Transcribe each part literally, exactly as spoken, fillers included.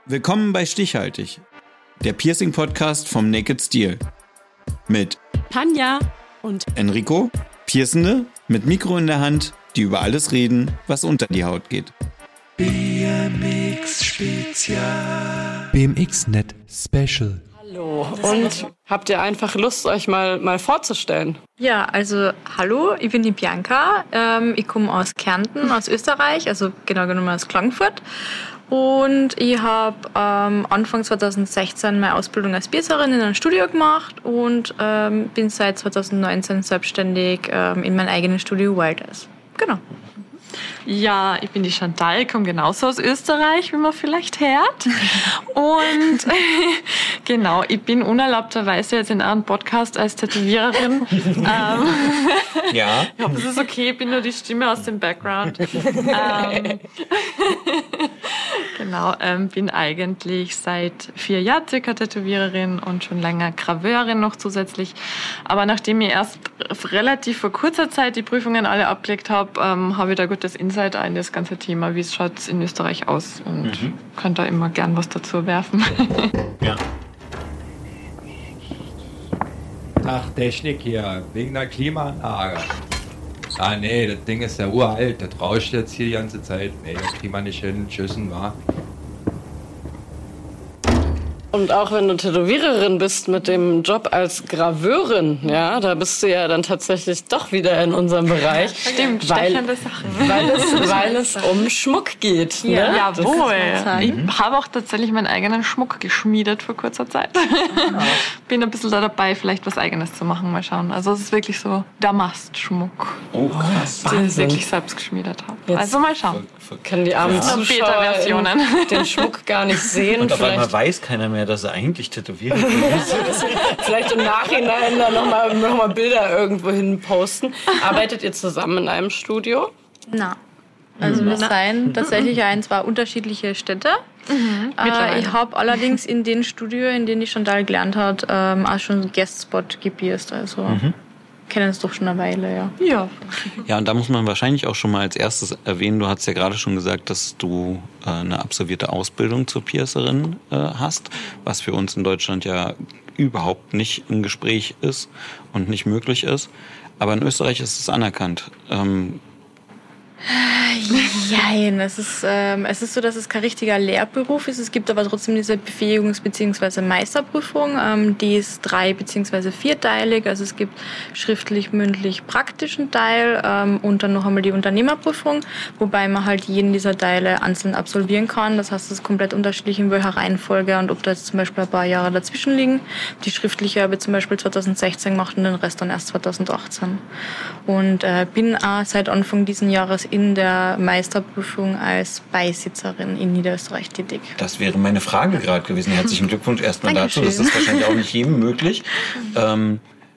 Willkommen bei Stichhaltig, der Piercing-Podcast vom Naked Steel. Mit Tanja und Enrico, Piercende mit Mikro in der Hand, die über alles reden, was unter die Haut geht. B M X Spezial. B M X Net Special. hallo. Und habt ihr einfach Lust, euch mal, mal vorzustellen? Ja, also hallo, ich bin die Bianca. Ähm, ich komme aus Kärnten, aus Österreich, also genau genommen aus Klagenfurt. Und ich habe ähm, Anfang zwanzig sechzehn meine Ausbildung als Piercerin in einem Studio gemacht und ähm, bin seit zwanzig neunzehn selbstständig ähm, in meinem eigenen Studio Wild Eyes. Genau. Ja, ich bin die Chantal, komme genauso aus Österreich, wie man vielleicht hört. Und genau, ich bin unerlaubterweise jetzt in einem Podcast als Tätowiererin. ähm, Ja. Ich hoffe, es ist okay, ich bin nur die Stimme aus dem Background. ähm, genau, ähm, bin eigentlich seit vier Jahren circa Tätowiererin und schon länger Graveurin noch zusätzlich. Aber nachdem ich erst relativ vor kurzer Zeit die Prüfungen alle abgelegt habe, ähm, habe ich da gutes Insight in das ganze Thema. Wie schaut es in Österreich aus? Und mhm. kann da immer gern was dazu werfen. Ja. Ach, Technik hier, wegen der Klimaanlage. Ah, nee, das Ding ist ja uralt, das rauscht jetzt hier die ganze Zeit. Nee, das kriegen wir nicht hin, tschüssen, wa? Und auch wenn du Tätowiererin bist mit dem Job als Graveurin, ja, da bist du ja dann tatsächlich doch wieder in unserem Bereich. Stimmt, weil, stechende Sachen. Weil es, weil es um Schmuck geht. Ja, ne? Jawohl. Ich Mhm. habe auch tatsächlich meinen eigenen Schmuck geschmiedet vor kurzer Zeit. Bin ein bisschen da dabei, vielleicht was Eigenes zu machen. Mal schauen. Also es ist wirklich so Damastschmuck, Oh, krass. den ich wirklich selbst geschmiedet habe. Jetzt Also mal schauen. Können die armen Ja. Zuschauer Beta-Versionen. den Schmuck gar nicht sehen. Und auf einmal Vielleicht, weiß keiner mehr, dass er eigentlich tätowiert ist. vielleicht im Nachhinein da nochmal noch mal Bilder irgendwo hin posten. Arbeitet ihr zusammen in einem Studio? Na. Also wir seien tatsächlich ein, zwei unterschiedliche Städte. Äh, ich habe allerdings in den Studio, in denen die Chantal gelernt hat, ähm, auch schon einen Guestspot gepierst. Also Mhm. kennen es doch schon eine Weile, ja. Ja. Ja, und da muss man wahrscheinlich auch schon mal als erstes erwähnen, du hast ja gerade schon gesagt, dass du äh, eine absolvierte Ausbildung zur Piercerin äh, hast, was für uns in Deutschland ja überhaupt nicht im Gespräch ist und nicht möglich ist. Aber in Österreich ist es anerkannt. Ähm, Nein, es ist, ähm, es ist so, dass es kein richtiger Lehrberuf ist. Es gibt aber trotzdem diese Befähigungs- bzw. Meisterprüfung. Ähm, die ist drei- bzw. vierteilig. Also es gibt schriftlich, mündlich, praktischen Teil ähm, und dann noch einmal die Unternehmerprüfung, wobei man halt jeden dieser Teile einzeln absolvieren kann. Das heißt, es ist komplett unterschiedlich, in welcher Reihenfolge und ob da jetzt zum Beispiel ein paar Jahre dazwischen liegen. Die schriftliche habe ich zum Beispiel zwanzig sechzehn gemacht und den Rest dann erst zwanzig achtzehn. Und äh, bin auch seit Anfang diesen Jahres in der Meisterprüfung als Beisitzerin in Niederösterreich tätig. Das wäre meine Frage gerade gewesen. Herzlichen Glückwunsch erstmal dazu. Das ist wahrscheinlich auch nicht jedem möglich. Ähm,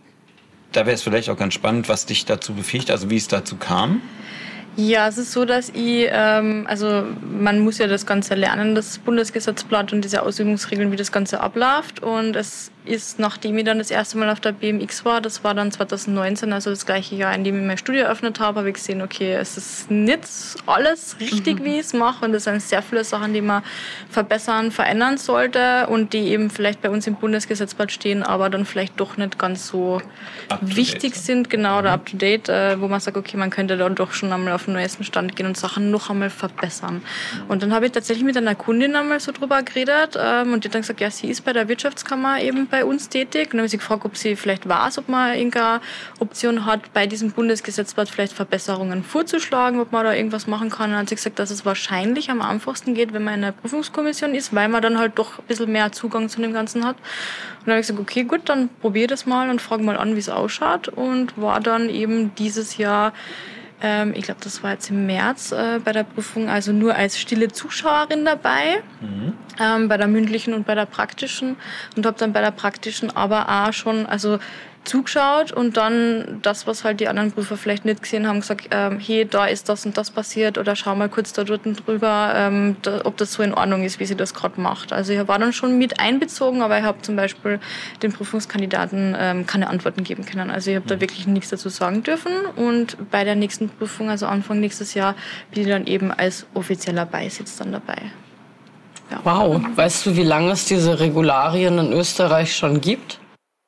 da wäre es vielleicht auch ganz spannend, was dich dazu befähigt, also wie es dazu kam. Ja, es ist so, dass ich, ähm, also man muss ja das Ganze lernen, das Bundesgesetzblatt und diese Ausübungsregeln, wie das Ganze abläuft. Und es ist, nachdem ich dann das erste Mal auf der B M X war, das war dann zwanzig neunzehn, also das gleiche Jahr, in dem ich mein Studio eröffnet habe, habe ich gesehen, okay, es ist nicht alles richtig, wie ich es mache. Und es sind sehr viele Sachen, die man verbessern, verändern sollte und die eben vielleicht bei uns im Bundesgesetzblatt stehen, aber dann vielleicht doch nicht ganz so wichtig sind, genau, oder up to date, äh, wo man sagt, okay, man könnte dann doch schon einmal auf den neuesten Stand gehen und Sachen noch einmal verbessern. Und dann habe ich tatsächlich mit einer Kundin einmal so drüber geredet ähm, und die hat dann gesagt, ja, sie ist bei der Wirtschaftskammer eben bei uns tätig. Und dann habe ich sie gefragt, ob sie vielleicht weiß, ob man irgendeine Option hat, bei diesem Bundesgesetzblatt vielleicht Verbesserungen vorzuschlagen, ob man da irgendwas machen kann. Und dann hat sie gesagt, dass es wahrscheinlich am einfachsten geht, wenn man in einer Prüfungskommission ist, weil man dann halt doch ein bisschen mehr Zugang zu dem Ganzen hat. Und dann habe ich gesagt, okay, gut, dann probier das mal und frage mal an, wie es ausschaut. Und war dann eben dieses Jahr, ähm, ich glaube, das war jetzt im März äh, bei der Prüfung, also nur als stille Zuschauerin dabei, mhm. ähm, bei der mündlichen und bei der praktischen. Und habe dann bei der praktischen aber auch schon, also zugeschaut und dann das, was halt die anderen Prüfer vielleicht nicht gesehen haben, gesagt, ähm, hey, da ist das und das passiert oder schau mal kurz da dort drüber, ähm, da, ob das so in Ordnung ist, wie sie das gerade macht. Also ich war dann schon mit einbezogen, aber ich habe zum Beispiel den Prüfungskandidaten ähm, keine Antworten geben können. Also ich habe da wirklich nichts dazu sagen dürfen und bei der nächsten Prüfung, also Anfang nächstes Jahr, bin ich dann eben als offizieller Beisitz dann dabei. Ja. Wow, weißt du, wie lange es diese Regularien in Österreich schon gibt?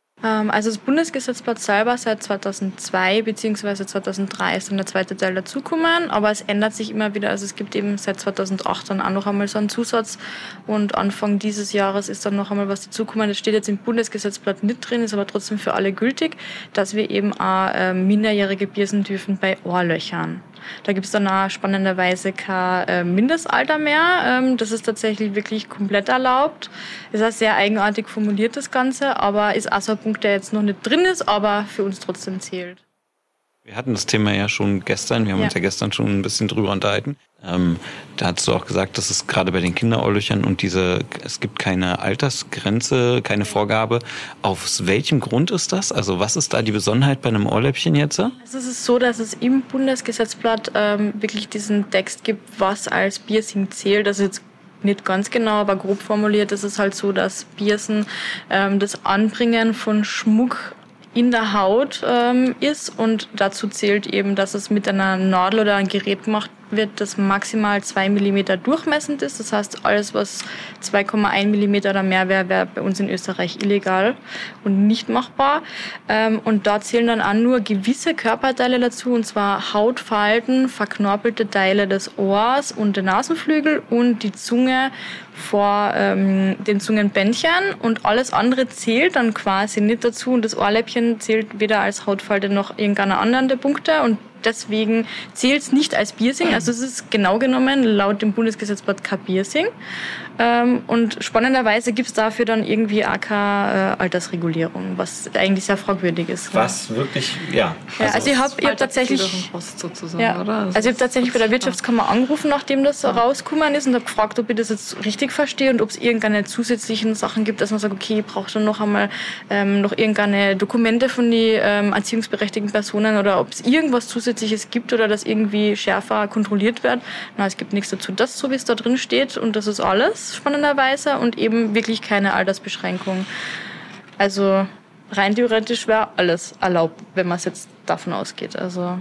Also das Bundesgesetzblatt selber seit zweitausendzwei bzw. zweitausenddrei ist dann der zweite Teil dazugekommen, aber es ändert sich immer wieder. Also es gibt eben seit zweitausendacht dann auch noch einmal so einen Zusatz und Anfang dieses Jahres ist dann noch einmal was dazugekommen. Das steht jetzt im Bundesgesetzblatt nicht drin, ist aber trotzdem für alle gültig, dass wir eben auch äh, minderjährige piercen dürfen bei Ohrlöchern. Da gibt es dann auch spannenderweise kein äh, Mindestalter mehr. Ähm, das ist tatsächlich wirklich komplett erlaubt. Ist auch sehr eigenartig formuliert, das Ganze, aber ist auch so ein Punkt, der jetzt noch nicht drin ist, aber für uns trotzdem zählt. Wir hatten das Thema ja schon gestern, wir haben ja. uns ja gestern schon ein bisschen drüber unterhalten. Ähm, da hast du auch gesagt, dass es gerade bei den Kinderohrlöchern und diese, es gibt keine Altersgrenze, keine Vorgabe. Aus welchem Grund ist das? Also was ist da die Besonderheit bei einem Ohrläppchen jetzt? Also es ist so, dass es im Bundesgesetzblatt ähm, wirklich diesen Text gibt, was als Piercing zählt. Also jetzt nicht ganz genau, aber grob formuliert ist es halt so, dass Piercen ähm, das Anbringen von Schmuck in der Haut ähm, ist und dazu zählt eben, dass es mit einer Nadel oder einem Gerät gemacht wird, das maximal zwei Millimeter durchmessend ist. Das heißt, alles, was zwei Komma eins Millimeter oder mehr wäre, wäre bei uns in Österreich illegal und nicht machbar. Ähm, und da zählen dann auch nur gewisse Körperteile dazu, und zwar Hautfalten, verknorpelte Teile des Ohrs und der Nasenflügel und die Zunge vor ähm, den Zungenbändchen, und alles andere zählt dann quasi nicht dazu, und das Ohrläppchen zählt weder als Hautfalte noch irgendeiner anderen der Punkte, und deswegen zählt es nicht als Piercing. Also es ist genau genommen laut dem Bundesgesetzblatt kein Piercing. Ähm, und spannenderweise gibt es dafür dann irgendwie auch keine äh, Altersregulierung, was eigentlich sehr fragwürdig ist. Was wirklich, ja. ja also, also ich habe hab tatsächlich, ja, also ich habe tatsächlich bei der Wirtschaftskammer angerufen, nachdem das ja. rausgekommen ist, und habe gefragt, ob ich das jetzt richtig verstehe und ob es irgendeine zusätzlichen Sachen gibt, dass man sagt, okay, ich brauche dann noch einmal ähm, noch irgendeine Dokumente von den ähm, erziehungsberechtigten Personen, oder ob es irgendwas Zusätzliches gibt oder das irgendwie schärfer kontrolliert wird. Na, es gibt nichts dazu. Das, so wie es da drin steht, und das ist alles, spannenderweise, und eben wirklich keine Altersbeschränkung. Also rein theoretisch wäre alles erlaubt, wenn man es jetzt davon ausgeht. Also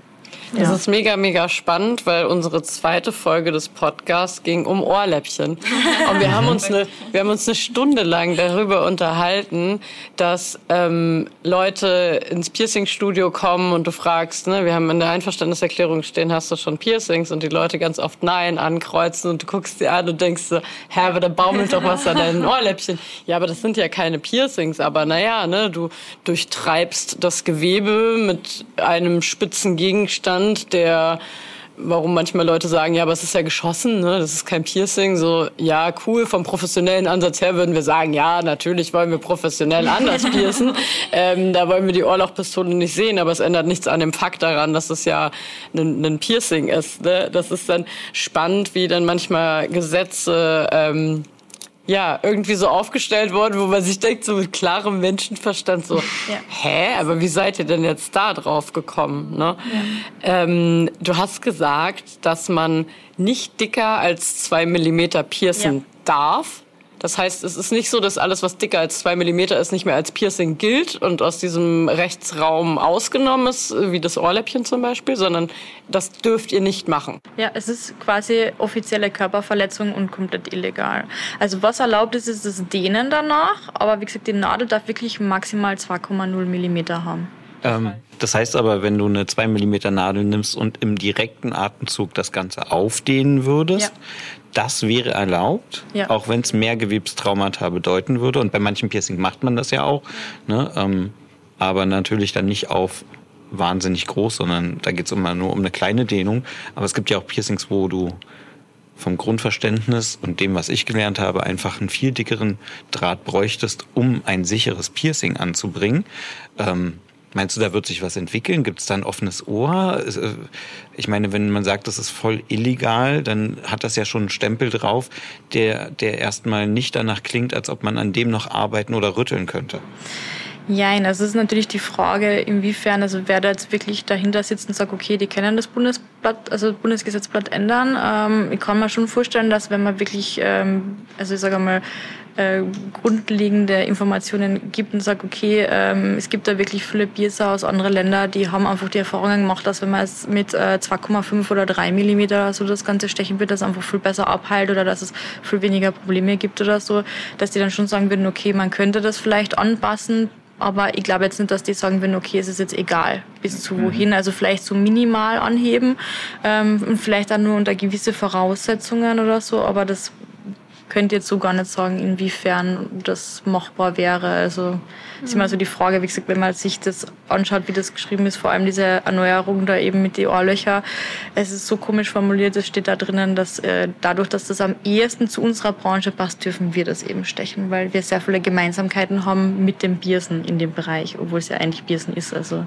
das ja. ist mega, mega spannend, weil unsere zweite Folge des Podcasts ging um Ohrläppchen. Und wir haben uns eine, wir haben uns eine Stunde lang darüber unterhalten, dass ähm, Leute ins Piercing-Studio kommen und du fragst, ne, wir haben in der Einverständniserklärung stehen, hast du schon Piercings? Und die Leute ganz oft Nein ankreuzen, und du guckst dir an und denkst so, hä, aber da baumelt doch was an deinen Ohrläppchen. Ja, aber das sind ja keine Piercings, aber naja, ne, du durchtreibst das Gewebe mit einem spitzen Gegenstand, der, warum manchmal Leute sagen, ja, aber es ist ja geschossen, ne? Das ist kein Piercing. So, ja, cool, vom professionellen Ansatz her würden wir sagen, ja, natürlich wollen wir professionell anders piercen. ähm, da wollen wir die Ohrlochpistole nicht sehen, aber es ändert nichts an dem Fakt daran, dass es ja ein, ein Piercing ist. Ne? Das ist dann spannend, wie dann manchmal Gesetze ähm, ja, irgendwie so aufgestellt worden, wo man sich denkt, so mit klarem Menschenverstand, so, ja. hä, aber wie seid ihr denn jetzt da drauf gekommen? Ne? Ja. Ähm, du hast gesagt, dass man nicht dicker als zwei Millimeter piercen ja. darf. Das heißt, es ist nicht so, dass alles, was dicker als zwei Millimeter ist, nicht mehr als Piercing gilt und aus diesem Rechtsraum ausgenommen ist, wie das Ohrläppchen zum Beispiel, sondern das dürft ihr nicht machen. Ja, es ist quasi offizielle Körperverletzung und komplett illegal. Also was erlaubt ist, ist das Dehnen danach, aber wie gesagt, die Nadel darf wirklich maximal zwei Komma null Millimeter haben. Ähm, das heißt aber, wenn du eine zwei Millimeter Nadel nimmst und im direkten Atemzug das Ganze aufdehnen würdest, ja. das wäre erlaubt, ja. auch wenn es mehr Gewebstraumata bedeuten würde. Und bei manchen Piercing macht man das ja auch. Ne? Ähm, aber natürlich dann nicht auf wahnsinnig groß, sondern da geht es immer nur um eine kleine Dehnung. Aber es gibt ja auch Piercings, wo du vom Grundverständnis und dem, was ich gelernt habe, einfach einen viel dickeren Draht bräuchtest, um ein sicheres Piercing anzubringen. Ähm, Meinst du, da wird sich was entwickeln? Gibt es da ein offenes Ohr? Ich meine, wenn man sagt, das ist voll illegal, dann hat das ja schon einen Stempel drauf, der, der erstmal nicht danach klingt, als ob man an dem noch arbeiten oder rütteln könnte. Ja, das ist natürlich die Frage, inwiefern, also wer da jetzt wirklich dahinter sitzt und sagt, okay, die kennen das Bundesgesetz Bundesgesetzblatt, also Bundesgesetzblatt ändern. Ähm, ich kann mir schon vorstellen, dass wenn man wirklich, ähm, also ich sage mal, äh, grundlegende Informationen gibt und sagt, okay, ähm, es gibt da wirklich viele Piercer aus anderen Ländern, die haben einfach die Erfahrungen gemacht, dass wenn man es mit äh, zwei Komma fünf oder drei Millimeter so das Ganze stechen wird, das einfach viel besser abheilt oder dass es viel weniger Probleme gibt oder so, dass die dann schon sagen würden, okay, man könnte das vielleicht anpassen. Aber ich glaube jetzt nicht, dass die sagen würden, okay, es ist jetzt egal, bis zu wohin. Also vielleicht so minimal anheben ähm, und vielleicht auch nur unter gewisse Voraussetzungen oder so. Aber das könnt ihr jetzt so gar nicht sagen, inwiefern das machbar wäre. Also ist immer so die Frage, wie gesagt, wenn man sich das anschaut, wie das geschrieben ist, vor allem diese Erneuerung da eben mit den Ohrlöchern. Es ist so komisch formuliert, es steht da drinnen, dass äh, dadurch, dass das am ehesten zu unserer Branche passt, dürfen wir das eben stechen, weil wir sehr viele Gemeinsamkeiten haben mit dem Piercen in dem Bereich, obwohl es ja eigentlich Piercen ist. Also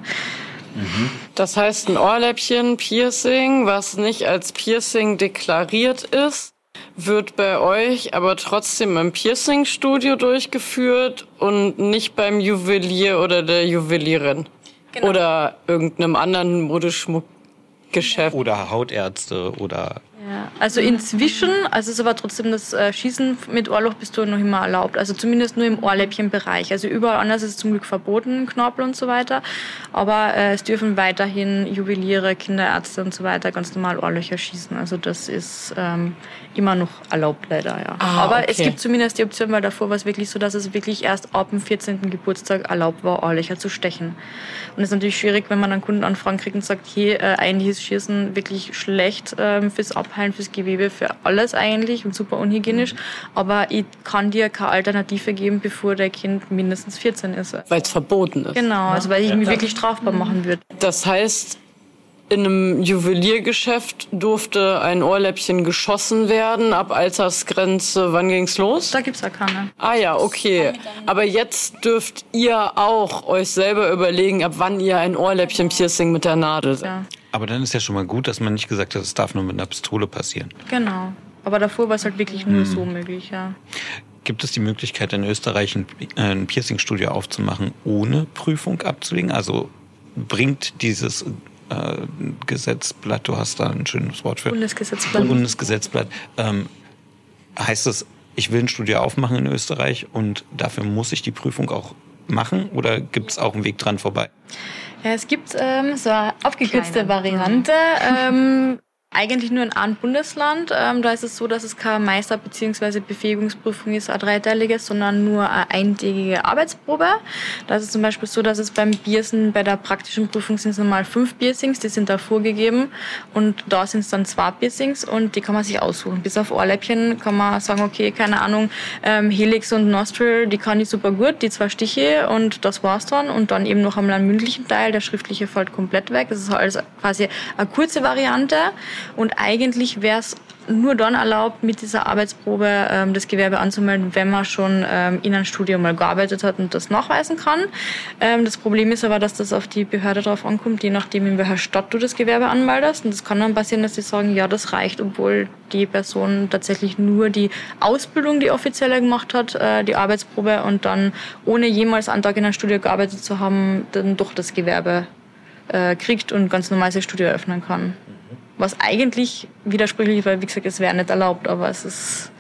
Das heißt, ein Ohrläppchen, Piercing, was nicht als Piercing deklariert ist, wird bei euch aber trotzdem im Piercing-Studio durchgeführt und nicht beim Juwelier oder der Juwelierin. Genau. Oder irgendeinem anderen Modeschmuckgeschäft. Oder Hautärzte oder... Ja, also inzwischen, also ist aber trotzdem das äh, Schießen mit Ohrlochpistolen noch immer erlaubt. Also zumindest nur im Ohrläppchenbereich. Also überall anders ist es zum Glück verboten, Knorpel und so weiter. Aber äh, es dürfen weiterhin Juweliere, Kinderärzte und so weiter ganz normal Ohrlöcher schießen. Also das ist ähm, immer noch erlaubt leider, ja. Ah, aber okay. Es gibt zumindest die Option, weil davor war es wirklich so, dass es wirklich erst ab dem vierzehnten Geburtstag erlaubt war, Ohrlöcher zu stechen. Und es ist natürlich schwierig, wenn man dann Kundenanfragen kriegt und sagt, hey, äh, eigentlich ist Schießen wirklich schlecht ähm, fürs Abheilen, fürs Gewebe, für alles eigentlich und super unhygienisch. Aber ich kann dir keine Alternative geben, bevor dein Kind mindestens vierzehn ist. Weil es verboten ist. Genau, also weil ich mich wirklich strafbar machen würde. Das heißt, in einem Juweliergeschäft durfte ein Ohrläppchen geschossen werden. Ab Altersgrenze, wann ging's los? Da gibt's ja keine. Ah ja, okay. Aber jetzt dürft ihr auch euch selber überlegen, ab wann ihr ein Ohrläppchen-Piercing mit der Nadel seid. Ja, Aber dann ist ja schon mal gut, dass man nicht gesagt hat, es darf nur mit einer Pistole passieren. genau. Aber davor war es halt wirklich nur so möglich, ja. Gibt es die Möglichkeit, in Österreich ein, ein Piercing-Studio aufzumachen, ohne Prüfung abzulegen? Also bringt dieses äh, Gesetzblatt, du hast da ein schönes Wort für. Bundesgesetzblatt. Bundesgesetzblatt. Ähm, heißt es, ich will ein Studio aufmachen in Österreich und dafür muss ich die Prüfung auch machen? Oder gibt es auch einen Weg dran vorbei? Ja, es gibt ähm, so eine abgekürzte Variante. Ähm, eigentlich nur in einem Bundesland. Ähm, da ist es so, dass es keine Meister- bzw. Befähigungsprüfung ist, eine dreiteilige, sondern nur eine eintägige Arbeitsprobe. Da ist es zum Beispiel so, dass es beim Piercen, bei der praktischen Prüfung sind es normal fünf Piercings, die sind da vorgegeben. Und da sind es dann zwei Piercings und die kann man sich aussuchen. Bis auf Ohrläppchen kann man sagen, okay, keine Ahnung, ähm, Helix und Nostril, die kann ich super gut, die zwei Stiche und das war's dann. Und dann eben noch einmal einen mündlichen Teil, der schriftliche fällt komplett weg. Das ist also quasi eine kurze Variante. Und eigentlich wäre es nur dann erlaubt, mit dieser Arbeitsprobe ähm, das Gewerbe anzumelden, wenn man schon ähm, in einem Studio mal gearbeitet hat und das nachweisen kann. Ähm, das Problem ist aber, dass das auf die Behörde drauf ankommt, je nachdem, in welcher Stadt du das Gewerbe anmeldest. Und das kann dann passieren, dass sie sagen, ja, das reicht, obwohl die Person tatsächlich nur die Ausbildung, die offizielle gemacht hat, äh, die Arbeitsprobe und dann, ohne jemals einen Tag in einem Studio gearbeitet zu haben, dann doch das Gewerbe äh, kriegt und ganz normal sein Studio eröffnen kann. Was eigentlich widersprüchlich ist, weil, wie gesagt, es wäre nicht erlaubt, aber es ist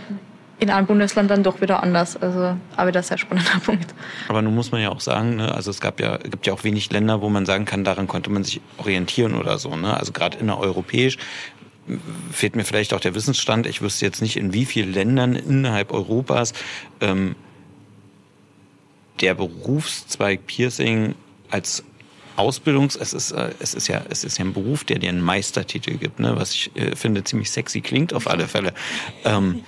in einem Bundesland dann doch wieder anders. Also, aber das ist ein sehr spannender Punkt. Aber nun muss man ja auch sagen, ne, also es gab ja, gibt ja auch wenig Länder, wo man sagen kann, daran konnte man sich orientieren oder so. Ne? Also gerade innereuropäisch fehlt mir vielleicht auch der Wissensstand. Ich wüsste jetzt nicht, in wie vielen Ländern innerhalb Europas ähm, der Berufszweig Piercing als Ausbildungs, es ist, äh, es ist ja, es ist ja ein Beruf, der dir einen Meistertitel gibt, ne? Was ich äh, finde ziemlich sexy klingt auf alle Fälle. Ähm,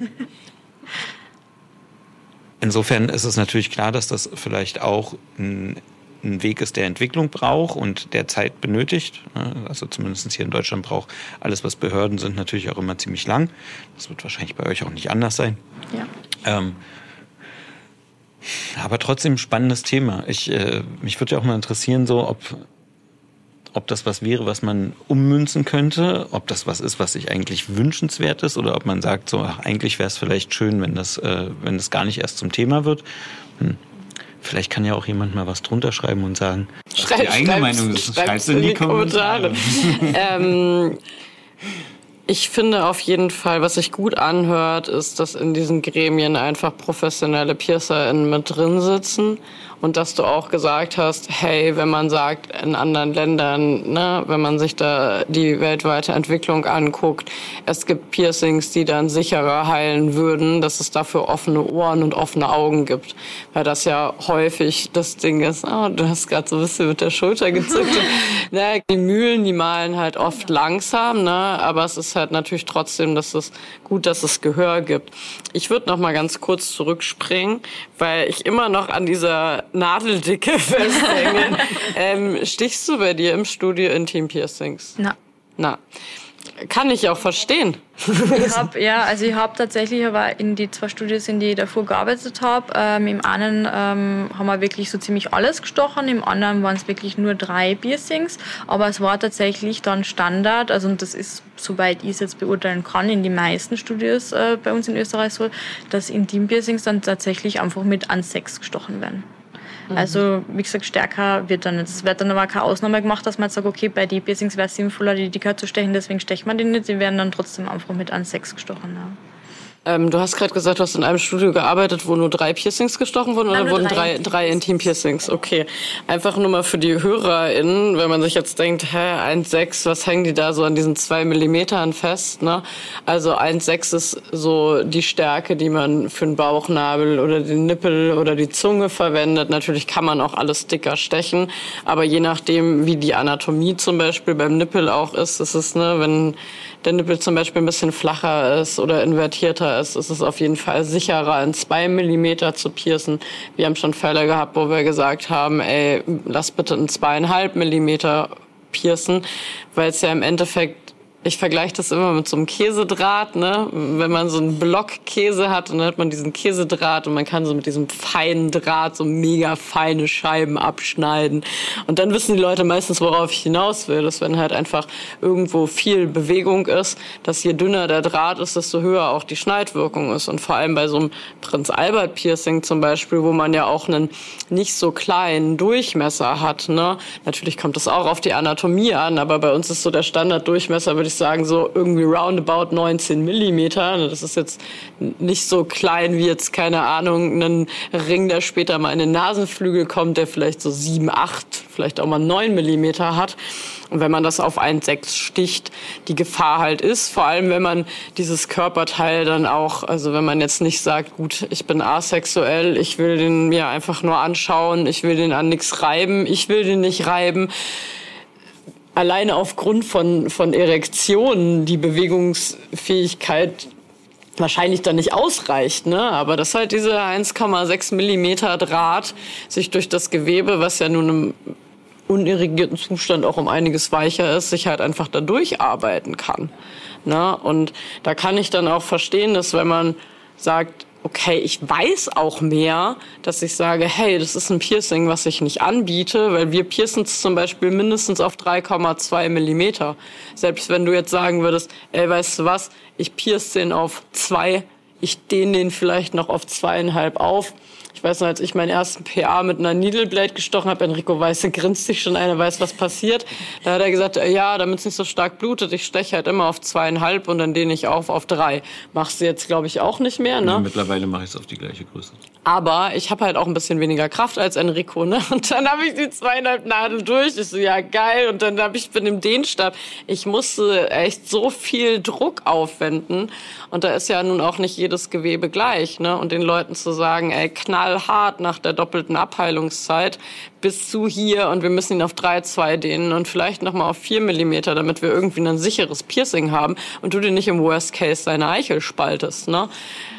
insofern ist es natürlich klar, dass das vielleicht auch ein, ein Weg ist, der Entwicklung braucht und der Zeit benötigt. Ne? Also zumindest hier in Deutschland braucht alles, was Behörden sind, natürlich auch immer ziemlich lang. Das wird wahrscheinlich bei euch auch nicht anders sein. Ja. Ähm, Aber trotzdem ein spannendes Thema. Ich, äh, mich würde ja auch mal interessieren, so ob, ob das was wäre, was man ummünzen könnte, ob das was ist, was sich eigentlich wünschenswert ist oder ob man sagt, so ach, eigentlich wäre es vielleicht schön, wenn das, äh, wenn das gar nicht erst zum Thema wird. Hm. Vielleicht kann ja auch jemand mal was drunter schreiben und sagen, Schreibt Die eigene Meinung ist, schreibst du in die Kommentare. ähm, ich finde auf jeden Fall, was sich gut anhört, ist, dass in diesen Gremien einfach professionelle PiercerInnen mit drin sitzen. Und dass du auch gesagt hast, hey, wenn man sagt, in anderen Ländern, ne, wenn man sich da die weltweite Entwicklung anguckt, es gibt Piercings, die dann sicherer heilen würden, dass es dafür offene Ohren und offene Augen gibt. Weil das ja häufig das Ding ist, oh, du hast gerade so ein bisschen mit der Schulter gezuckt. Ne, die Mühlen, die malen halt oft langsam, ne, aber es ist halt natürlich trotzdem, dass es gut, dass es Gehör gibt. Ich würde noch mal ganz kurz zurückspringen, weil ich immer noch an dieser Nadeldicke festhängen. ähm, stichst du bei dir im Studio Intim-Piercings? Na. Na. Kann ich auch verstehen. Ich hab, ja, also ich habe tatsächlich aber in die zwei Studios, in die ich davor gearbeitet habe, ähm, im einen ähm, haben wir wirklich so ziemlich alles gestochen, im anderen waren es wirklich nur drei Piercings, aber es war tatsächlich dann Standard, also und das ist, soweit ich es jetzt beurteilen kann, in die meisten Studios äh, bei uns in Österreich so, dass Intim-Piercings dann tatsächlich einfach mit an sechs gestochen werden. Also, wie gesagt, stärker wird dann nicht. Es wird dann aber keine Ausnahme gemacht, dass man jetzt sagt, okay, bei den Piercings wäre es sinnvoller, die dicker zu stechen, deswegen stecht man die nicht. Die werden dann trotzdem einfach mit an sechs gestochen. Ja. Ähm, du hast gerade gesagt, du hast in einem Studio gearbeitet, wo nur drei Piercings gestochen wurden, oder Nein, wurden drei drei, drei Intim-Piercings? Okay. Einfach nur mal für die HörerInnen, wenn man sich jetzt denkt, hä, eins Komma sechs, was hängen die da so an diesen zwei Millimetern fest, ne? Also eins Komma sechs ist so die Stärke, die man für den Bauchnabel oder den Nippel oder die Zunge verwendet. Natürlich kann man auch alles dicker stechen, aber je nachdem, wie die Anatomie zum Beispiel beim Nippel auch ist, ist es, ne, wenn der Nippel zum Beispiel ein bisschen flacher ist oder invertierter ist, ist es auf jeden Fall sicherer, in zwei Millimeter zu piercen. Wir haben schon Fälle gehabt, wo wir gesagt haben, ey, lass bitte in zweieinhalb Millimeter piercen, weil es ja im Endeffekt, ich vergleiche das immer mit so einem Käsedraht, ne? Wenn man so einen Block Käse hat, und dann hat man diesen Käsedraht und man kann so mit diesem feinen Draht so mega feine Scheiben abschneiden. Und dann wissen die Leute meistens, worauf ich hinaus will, dass wenn halt einfach irgendwo viel Bewegung ist, dass je dünner der Draht ist, desto höher auch die Schneidwirkung ist. Und vor allem bei so einem Prinz Albert Piercing zum Beispiel, wo man ja auch einen nicht so kleinen Durchmesser hat, ne? Natürlich kommt das auch auf die Anatomie an, aber bei uns ist so der Standarddurchmesser, würde ich sagen, so irgendwie roundabout neunzehn Millimeter. Das ist jetzt nicht so klein wie jetzt, keine Ahnung, ein Ring, der später mal in den Nasenflügel kommt, der vielleicht so sieben, acht, vielleicht auch mal neun Millimeter hat. Und wenn man das auf eins Komma sechs sticht, die Gefahr halt ist, vor allem wenn man dieses Körperteil dann auch, also wenn man jetzt nicht sagt, gut, ich bin asexuell, ich will den mir einfach nur anschauen, ich will den an nichts reiben, ich will den nicht reiben, alleine aufgrund von, von Erektionen die Bewegungsfähigkeit wahrscheinlich dann nicht ausreicht, ne? Aber dass halt diese eins Komma sechs Millimeter Draht sich durch das Gewebe, was ja nun im unirrigierten Zustand auch um einiges weicher ist, sich halt einfach da durcharbeiten kann, ne? Und da kann ich dann auch verstehen, dass wenn man sagt, okay, ich weiß auch mehr, dass ich sage, hey, das ist ein Piercing, was ich nicht anbiete, weil wir piercen es zum Beispiel mindestens auf drei Komma zwei Millimeter. Selbst wenn du jetzt sagen würdest, ey, weißt du was, ich pierce den auf zwei, ich dehne den vielleicht noch auf zweieinhalb auf. Ich weiß noch, als ich meinen ersten P A mit einer Needleblade gestochen habe, Enrico Weiße grinst sich schon ein, er weiß, was passiert. Da hat er gesagt, ja, damit es nicht so stark blutet, ich steche halt immer auf zweieinhalb und dann dehne ich auf auf drei. Machst du jetzt, glaube ich, auch nicht mehr, ne? Ja, mittlerweile mache ich es auf die gleiche Größe. Aber ich habe halt auch ein bisschen weniger Kraft als Enrico, ne? Und dann habe ich die zweieinhalb Nadel durch. Ich so, ja, geil. Und dann habe ich bin im Dehnstab. Ich musste echt so viel Druck aufwenden. Und da ist ja nun auch nicht jedes Gewebe gleich, ne? Und den Leuten zu sagen, ey, knallhart nach der doppelten Abheilungszeit bis zu hier und wir müssen ihn auf drei Komma zwei dehnen und vielleicht nochmal auf vier Millimeter, damit wir irgendwie ein sicheres Piercing haben und du dir nicht im Worst Case deine Eichel spaltest, ne?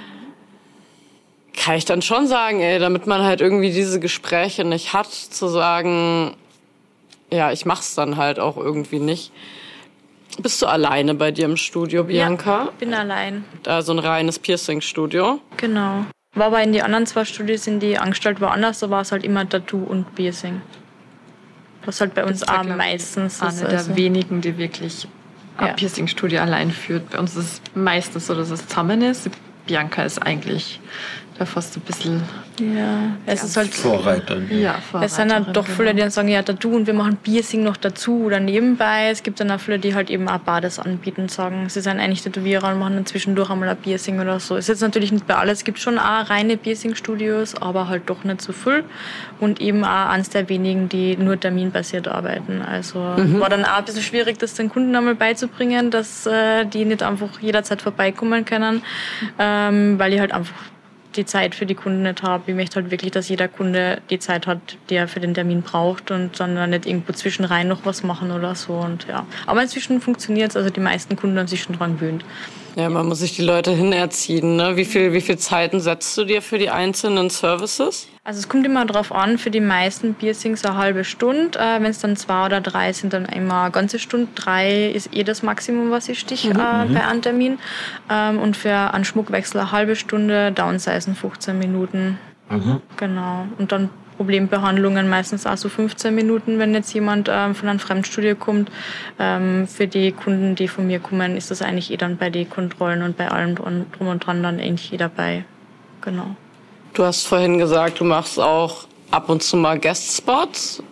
Kann ich dann schon sagen, ey, damit man halt irgendwie diese Gespräche nicht hat, zu sagen, ja, ich mach's dann halt auch irgendwie nicht. Bist du alleine bei dir im Studio, Bianca? Ja, bin allein. Also ein reines Piercing-Studio? Genau. War aber in die anderen zwei Studios, in die Anstalt war anders, da war es halt immer Tattoo und Piercing. Was halt bei uns auch meistens eine ist. Eine also. der wenigen, die wirklich ein Ja. Piercing-Studio allein führt. Bei uns ist es meistens so, dass es zusammen ist. Bianca ist eigentlich da fast ein bisschen... Ja, es ist halt Vorreiterin. Ja, Vorreiterin. Es sind halt doch viele, die dann sagen, ja, Tattoo und wir machen Piercing noch dazu oder nebenbei. Es gibt dann auch viele, die halt eben auch Bades anbieten und sagen, sie sind eigentlich Tätowierer und machen dann zwischendurch einmal ein Piercing oder so. Ist jetzt natürlich nicht bei alles. Es gibt schon auch reine Piercing-Studios, aber halt doch nicht so viel. Und eben auch eines der wenigen, die nur terminbasiert arbeiten. Also mhm. war dann auch ein bisschen schwierig, das den Kunden einmal beizubringen, dass äh, die nicht einfach jederzeit vorbeikommen können, ähm, weil ich halt einfach die Zeit für die Kunden nicht habe. Ich möchte halt wirklich, dass jeder Kunde die Zeit hat, die er für den Termin braucht und dann nicht irgendwo zwischenrein noch was machen oder so. Und ja. Aber inzwischen funktioniert es. Also die meisten Kunden haben sich schon dran gewöhnt. Ja, man muss sich die Leute hinerziehen. Ne? Wie viel, wie viel Zeiten setzt du dir für die einzelnen Services? Also es kommt immer drauf an, für die meisten Piercings eine halbe Stunde. Äh, wenn es dann zwei oder drei sind, dann immer eine ganze Stunde. Drei ist eh das Maximum, was ich stich mhm. äh, bei einem Termin. Ähm, und für einen Schmuckwechsel eine halbe Stunde, Downsizen fünfzehn Minuten. Mhm. Genau. Und dann Problembehandlungen meistens auch so fünfzehn Minuten, wenn jetzt jemand ähm, von einem Fremdstudio kommt. Ähm, für die Kunden, die von mir kommen, ist das eigentlich eh dann bei den Kontrollen und bei allem drum und dran dann eigentlich eh dabei. Genau. Du hast vorhin gesagt, du machst auch ab und zu mal Guest-Spots.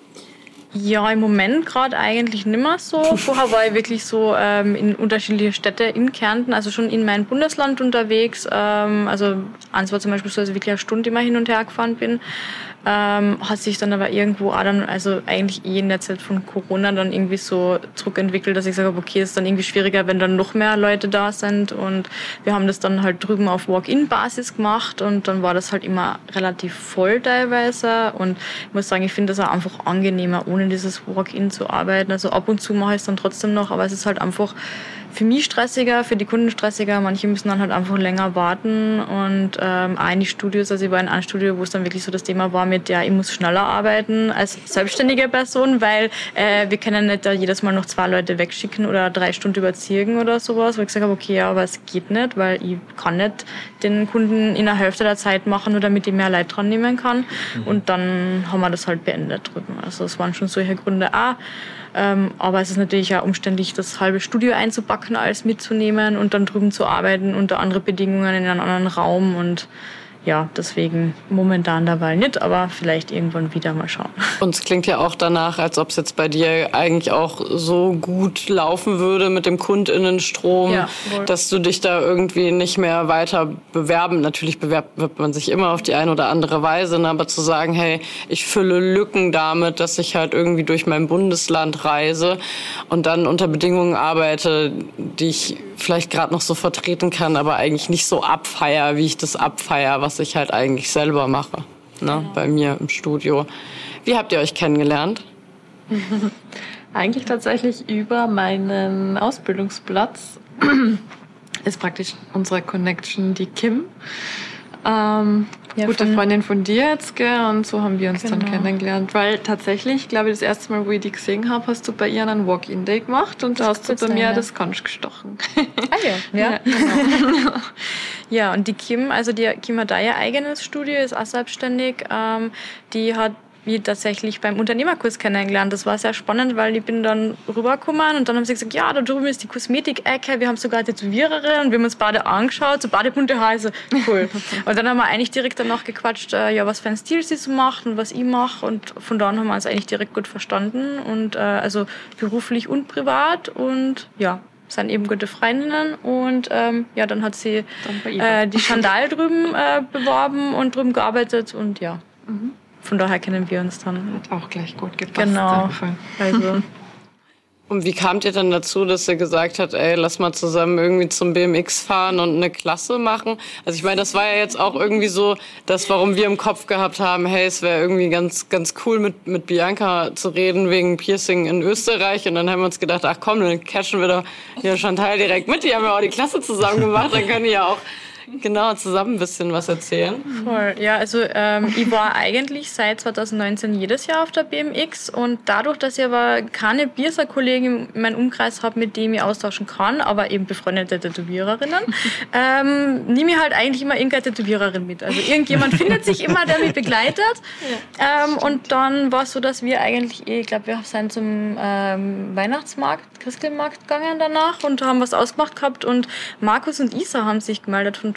Ja, im Moment gerade eigentlich nicht mehr so. Vorher war ich wirklich so ähm, in unterschiedliche Städte in Kärnten, also schon in meinem Bundesland unterwegs. Ähm, also eins war zum Beispiel so, dass ich wirklich eine Stunde immer hin und her gefahren bin. Ähm, hat sich dann aber irgendwo auch dann, also eigentlich eh in der Zeit von Corona dann irgendwie so zurückentwickelt, dass ich sage, okay, ist dann irgendwie schwieriger, wenn dann noch mehr Leute da sind, und wir haben das dann halt drüben auf Walk-in-Basis gemacht und dann war das halt immer relativ voll teilweise, und ich muss sagen, ich finde das auch einfach angenehmer, ohne dieses Walk-in zu arbeiten. Also ab und zu mache ich es dann trotzdem noch, aber es ist halt einfach für mich stressiger, für die Kunden stressiger. Manche müssen dann halt einfach länger warten, und ähm, auch in die Studios, also ich war in einem Studio, wo es dann wirklich so das Thema war mit, ja, ich muss schneller arbeiten als selbstständige Person, weil äh, wir können nicht da jedes Mal noch zwei Leute wegschicken oder drei Stunden überziehen oder sowas, wo ich gesagt habe, okay, ja, aber es geht nicht, weil ich kann nicht den Kunden in der Hälfte der Zeit machen, nur damit ich mehr Leute dran nehmen kann. Mhm. Und dann haben wir das halt beendet drüben. Also es waren schon solche Gründe auch. Ähm, aber es ist natürlich auch umständlich, das halbe Studio einzupacken, alles mitzunehmen und dann drüben zu arbeiten unter andere Bedingungen in einem anderen Raum, und ja, deswegen momentan dabei nicht, aber vielleicht irgendwann wieder mal schauen. Und es klingt ja auch danach, als ob es jetzt bei dir eigentlich auch so gut laufen würde mit dem KundInnenstrom, ja, dass du dich da irgendwie nicht mehr weiter bewerben. Natürlich bewerbt man sich immer auf die eine oder andere Weise, aber zu sagen, hey, ich fülle Lücken damit, dass ich halt irgendwie durch mein Bundesland reise und dann unter Bedingungen arbeite, die ich vielleicht gerade noch so vertreten kann, aber eigentlich nicht so abfeier, wie ich das abfeier, was ich halt eigentlich selber mache, ne, genau. Bei mir im Studio. Wie habt ihr euch kennengelernt? Eigentlich tatsächlich über meinen Ausbildungsplatz. Ist praktisch unsere Connection die Kim. Ähm, ja, gute von, Freundin von dir jetzt, gell? Und so haben wir uns genau. dann kennengelernt. Weil tatsächlich, glaube ich, das erste Mal, wo ich die gesehen habe, hast du bei ihr einen Walk-in-Day gemacht und da hast du bei mir ja. das Conch gestochen. Ah ja, ja. Ja, genau. Ja, und die Kim, also die Kim hat da ihr eigenes Studio, ist auch selbstständig. Ähm, die hat wie tatsächlich beim Unternehmerkurs kennengelernt. Das war sehr spannend, weil ich bin dann rübergekommen und dann haben sie gesagt, ja, da drüben ist die Kosmetik-Ecke, wir haben sogar Tätowiererin, und wir haben uns beide angeschaut, so beide bunte Haare, cool. Und dann haben wir eigentlich direkt danach gequatscht, äh, ja, was für einen Stil sie so macht und was ich mache, und von da an haben wir uns eigentlich direkt gut verstanden, und äh, also beruflich und privat, und ja, sind eben gute Freundinnen, und ähm, ja, dann hat sie dann äh, die Chandal drüben äh, beworben und drüben gearbeitet, und ja. Mhm. Von daher kennen wir uns dann. Hat auch gleich gut gepasst. Genau. Also. Und wie kamt ihr dann dazu, dass ihr gesagt habt, ey, lass mal zusammen irgendwie zum B M X fahren und eine Klasse machen? Also ich meine, das war ja jetzt auch irgendwie so, das, warum wir im Kopf gehabt haben, hey, es wäre irgendwie ganz ganz cool, mit mit Bianca zu reden wegen Piercing in Österreich. Und dann haben wir uns gedacht, ach komm, dann cashen wir doch hier Chantal direkt mit. Die haben ja auch die Klasse zusammen gemacht, dann können die ja auch genau zusammen ein bisschen was erzählen. Voll, ja, also ähm, ich war eigentlich seit zwanzig neunzehn jedes Jahr auf der B M X, und dadurch, dass ich aber keine Piercer-Kollegen in meinem Umkreis habe, mit dem ich austauschen kann, aber eben befreundete Tätowiererinnen, ähm, nehme ich halt eigentlich immer irgendeine Tätowiererin mit. Also irgendjemand findet sich immer, der mich begleitet. Ja, ähm, und dann war es so, dass wir eigentlich, ich glaube, wir sind zum ähm, Weihnachtsmarkt, Christkindlmarkt gegangen danach und haben was ausgemacht gehabt, und Markus und Isa haben sich gemeldet von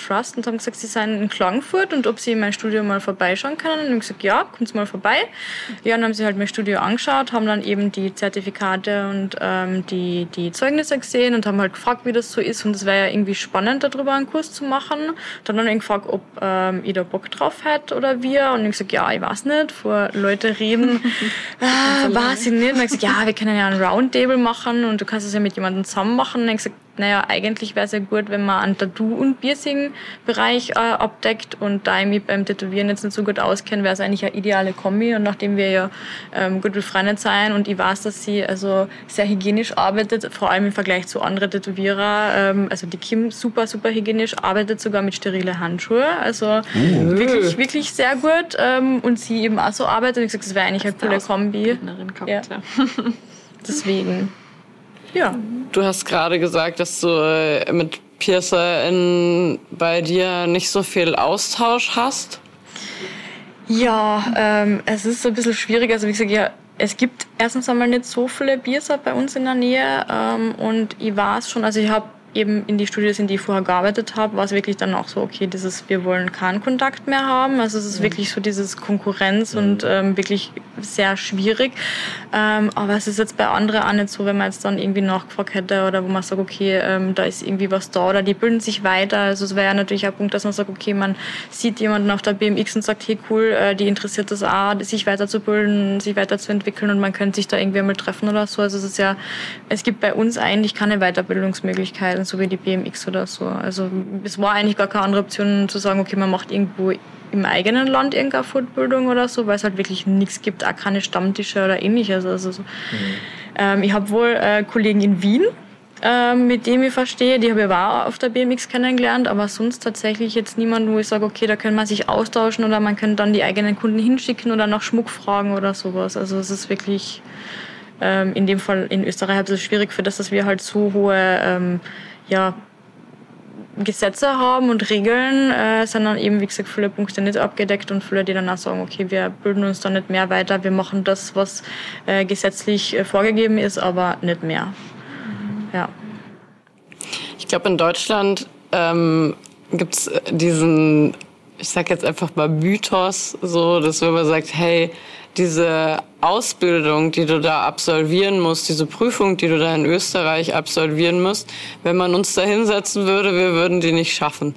Trust und haben gesagt, sie seien in Klagenfurt und ob sie in mein Studio mal vorbeischauen können. Und ich gesagt, ja, kommt mal vorbei. Ja, dann haben sie halt mein Studio angeschaut, haben dann eben die Zertifikate und ähm, die, die Zeugnisse gesehen und haben halt gefragt, wie das so ist. Und es wäre ja irgendwie spannend, darüber einen Kurs zu machen. Dann haben sie gefragt, ob ähm, ich da Bock drauf hätte oder wir. Und ich gesagt, ja, ich weiß nicht, vor Leute reden, äh, weiß ich nicht. Und ich gesagt, ja, wir können ja ein Roundtable machen und du kannst es ja mit jemandem zusammen machen. Und ich gesagt, naja, eigentlich wäre es ja gut, wenn man einen Tattoo- und Piercing-Bereich äh, abdeckt und da ich mich beim Tätowieren jetzt nicht so gut auskenne, wäre es eigentlich eine ideale Kombi und nachdem wir ja ähm, gut befreundet sein und ich weiß, dass sie also sehr hygienisch arbeitet, vor allem im Vergleich zu anderen Tätowierer, ähm, also die Kim super, super hygienisch, arbeitet sogar mit sterile Handschuhe, also uh. wirklich, wirklich sehr gut ähm, und sie eben auch so arbeitet und ich sage, das wäre eigentlich eine coole Kombi. Gehabt, ja. Ja. Deswegen. Ja. Du hast gerade gesagt, dass du äh, mit PiercerInnen bei dir nicht so viel Austausch hast. Ja, ähm, es ist so ein bisschen schwierig. Also wie gesagt, ja, es gibt erstens einmal nicht so viele Piercer bei uns in der Nähe ähm, und ich weiß schon, also ich habe eben in die Studios, in die ich vorher gearbeitet habe, war es wirklich dann auch so, okay, dieses, wir wollen keinen Kontakt mehr haben. Also es ist mhm. wirklich so dieses Konkurrenz mhm. und ähm, wirklich sehr schwierig. Ähm, aber es ist jetzt bei anderen auch nicht so, wenn man jetzt dann irgendwie nachgefragt hätte oder wo man sagt, okay, ähm, da ist irgendwie was da oder die bilden sich weiter. Also es wäre ja natürlich ein Punkt, dass man sagt, okay, man sieht jemanden auf der B M X und sagt, hey cool, äh, die interessiert das auch, sich weiterzubilden, sich weiterzuentwickeln und man könnte sich da irgendwie mal treffen oder so. Also es ist ja, es gibt bei uns eigentlich keine Weiterbildungsmöglichkeiten, so wie die B M X oder so. Also es war eigentlich gar keine andere Option zu sagen, okay, man macht irgendwo im eigenen Land irgendeine Fortbildung oder so, weil es halt wirklich nichts gibt, auch keine Stammtische oder ähnliches. Also so. mhm. ähm, ich habe wohl äh, Kollegen in Wien, ähm, mit denen ich verstehe, die habe ich auch auf der B M X kennengelernt, aber sonst tatsächlich jetzt niemanden, wo ich sage, okay, da kann man sich austauschen oder man kann dann die eigenen Kunden hinschicken oder nach Schmuck fragen oder sowas. Also es ist wirklich ähm, in dem Fall in Österreich ein bisschen schwierig für das, dass wir halt so hohe ähm, ja, Gesetze haben und Regeln, äh, sind dann eben, wie gesagt, viele Punkte nicht abgedeckt und viele, die dann auch sagen, okay, wir bilden uns da nicht mehr weiter, wir machen das, was äh, gesetzlich äh, vorgegeben ist, aber nicht mehr. Mhm. Ja. Ich glaube, in Deutschland ähm, gibt es diesen, ich sag jetzt einfach mal Mythos, so, dass wenn man sagt, hey, diese Ausbildung, die du da absolvieren musst, diese Prüfung, die du da in Österreich absolvieren musst, wenn man uns da hinsetzen würde, wir würden die nicht schaffen.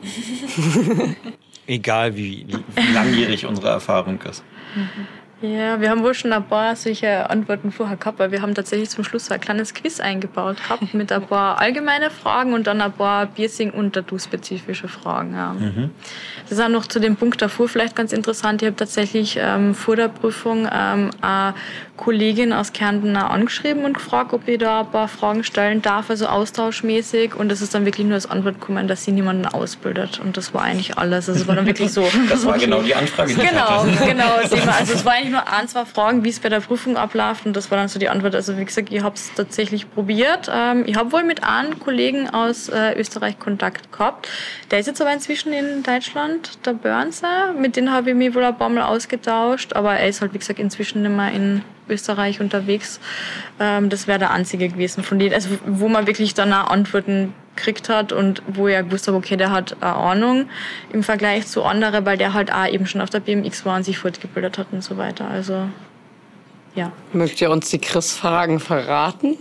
Egal wie, wie langjährig unsere Erfahrung ist. Ja, wir haben wohl schon ein paar solche Antworten vorher gehabt, weil wir haben tatsächlich zum Schluss so ein kleines Quiz eingebaut gehabt mit ein paar allgemeine Fragen und dann ein paar Piercing- und Tattoo-spezifische Fragen. Ja. Mhm. Das ist auch noch zu dem Punkt davor vielleicht ganz interessant. Ich habe tatsächlich ähm, vor der Prüfung ähm, eine Kollegin aus Kärnten angeschrieben und gefragt, ob ich da ein paar Fragen stellen darf, also austauschmäßig. Und das ist dann wirklich nur als Antwort gekommen, dass sie niemanden ausbildet. Und das war eigentlich alles. Also es war dann wirklich so. Das war genau die Anfrage, die ich genau, hatte. Genau, also es war eigentlich nur ein, zwei Fragen, wie es bei der Prüfung abläuft. Und das war dann so die Antwort. Also wie gesagt, ich habe es tatsächlich probiert. Ähm, ich habe wohl mit einem Kollegen aus äh, Österreich Kontakt gehabt. Der ist jetzt aber inzwischen in Deutschland, der Börnse. Mit dem habe ich mich wohl ein paar Mal ausgetauscht. Aber er ist halt, wie gesagt, inzwischen nicht mehr in Österreich unterwegs. Ähm, das wäre der einzige gewesen von denen, also wo man wirklich dann auch Antworten gekriegt hat und wo ich gewusst habe, okay, der hat eine Ahnung im Vergleich zu anderen, weil der halt auch eben schon auf der B M X war und sich fortgebildet hat und so weiter. Also, ja. Mögt ihr uns die Chris-Fragen verraten?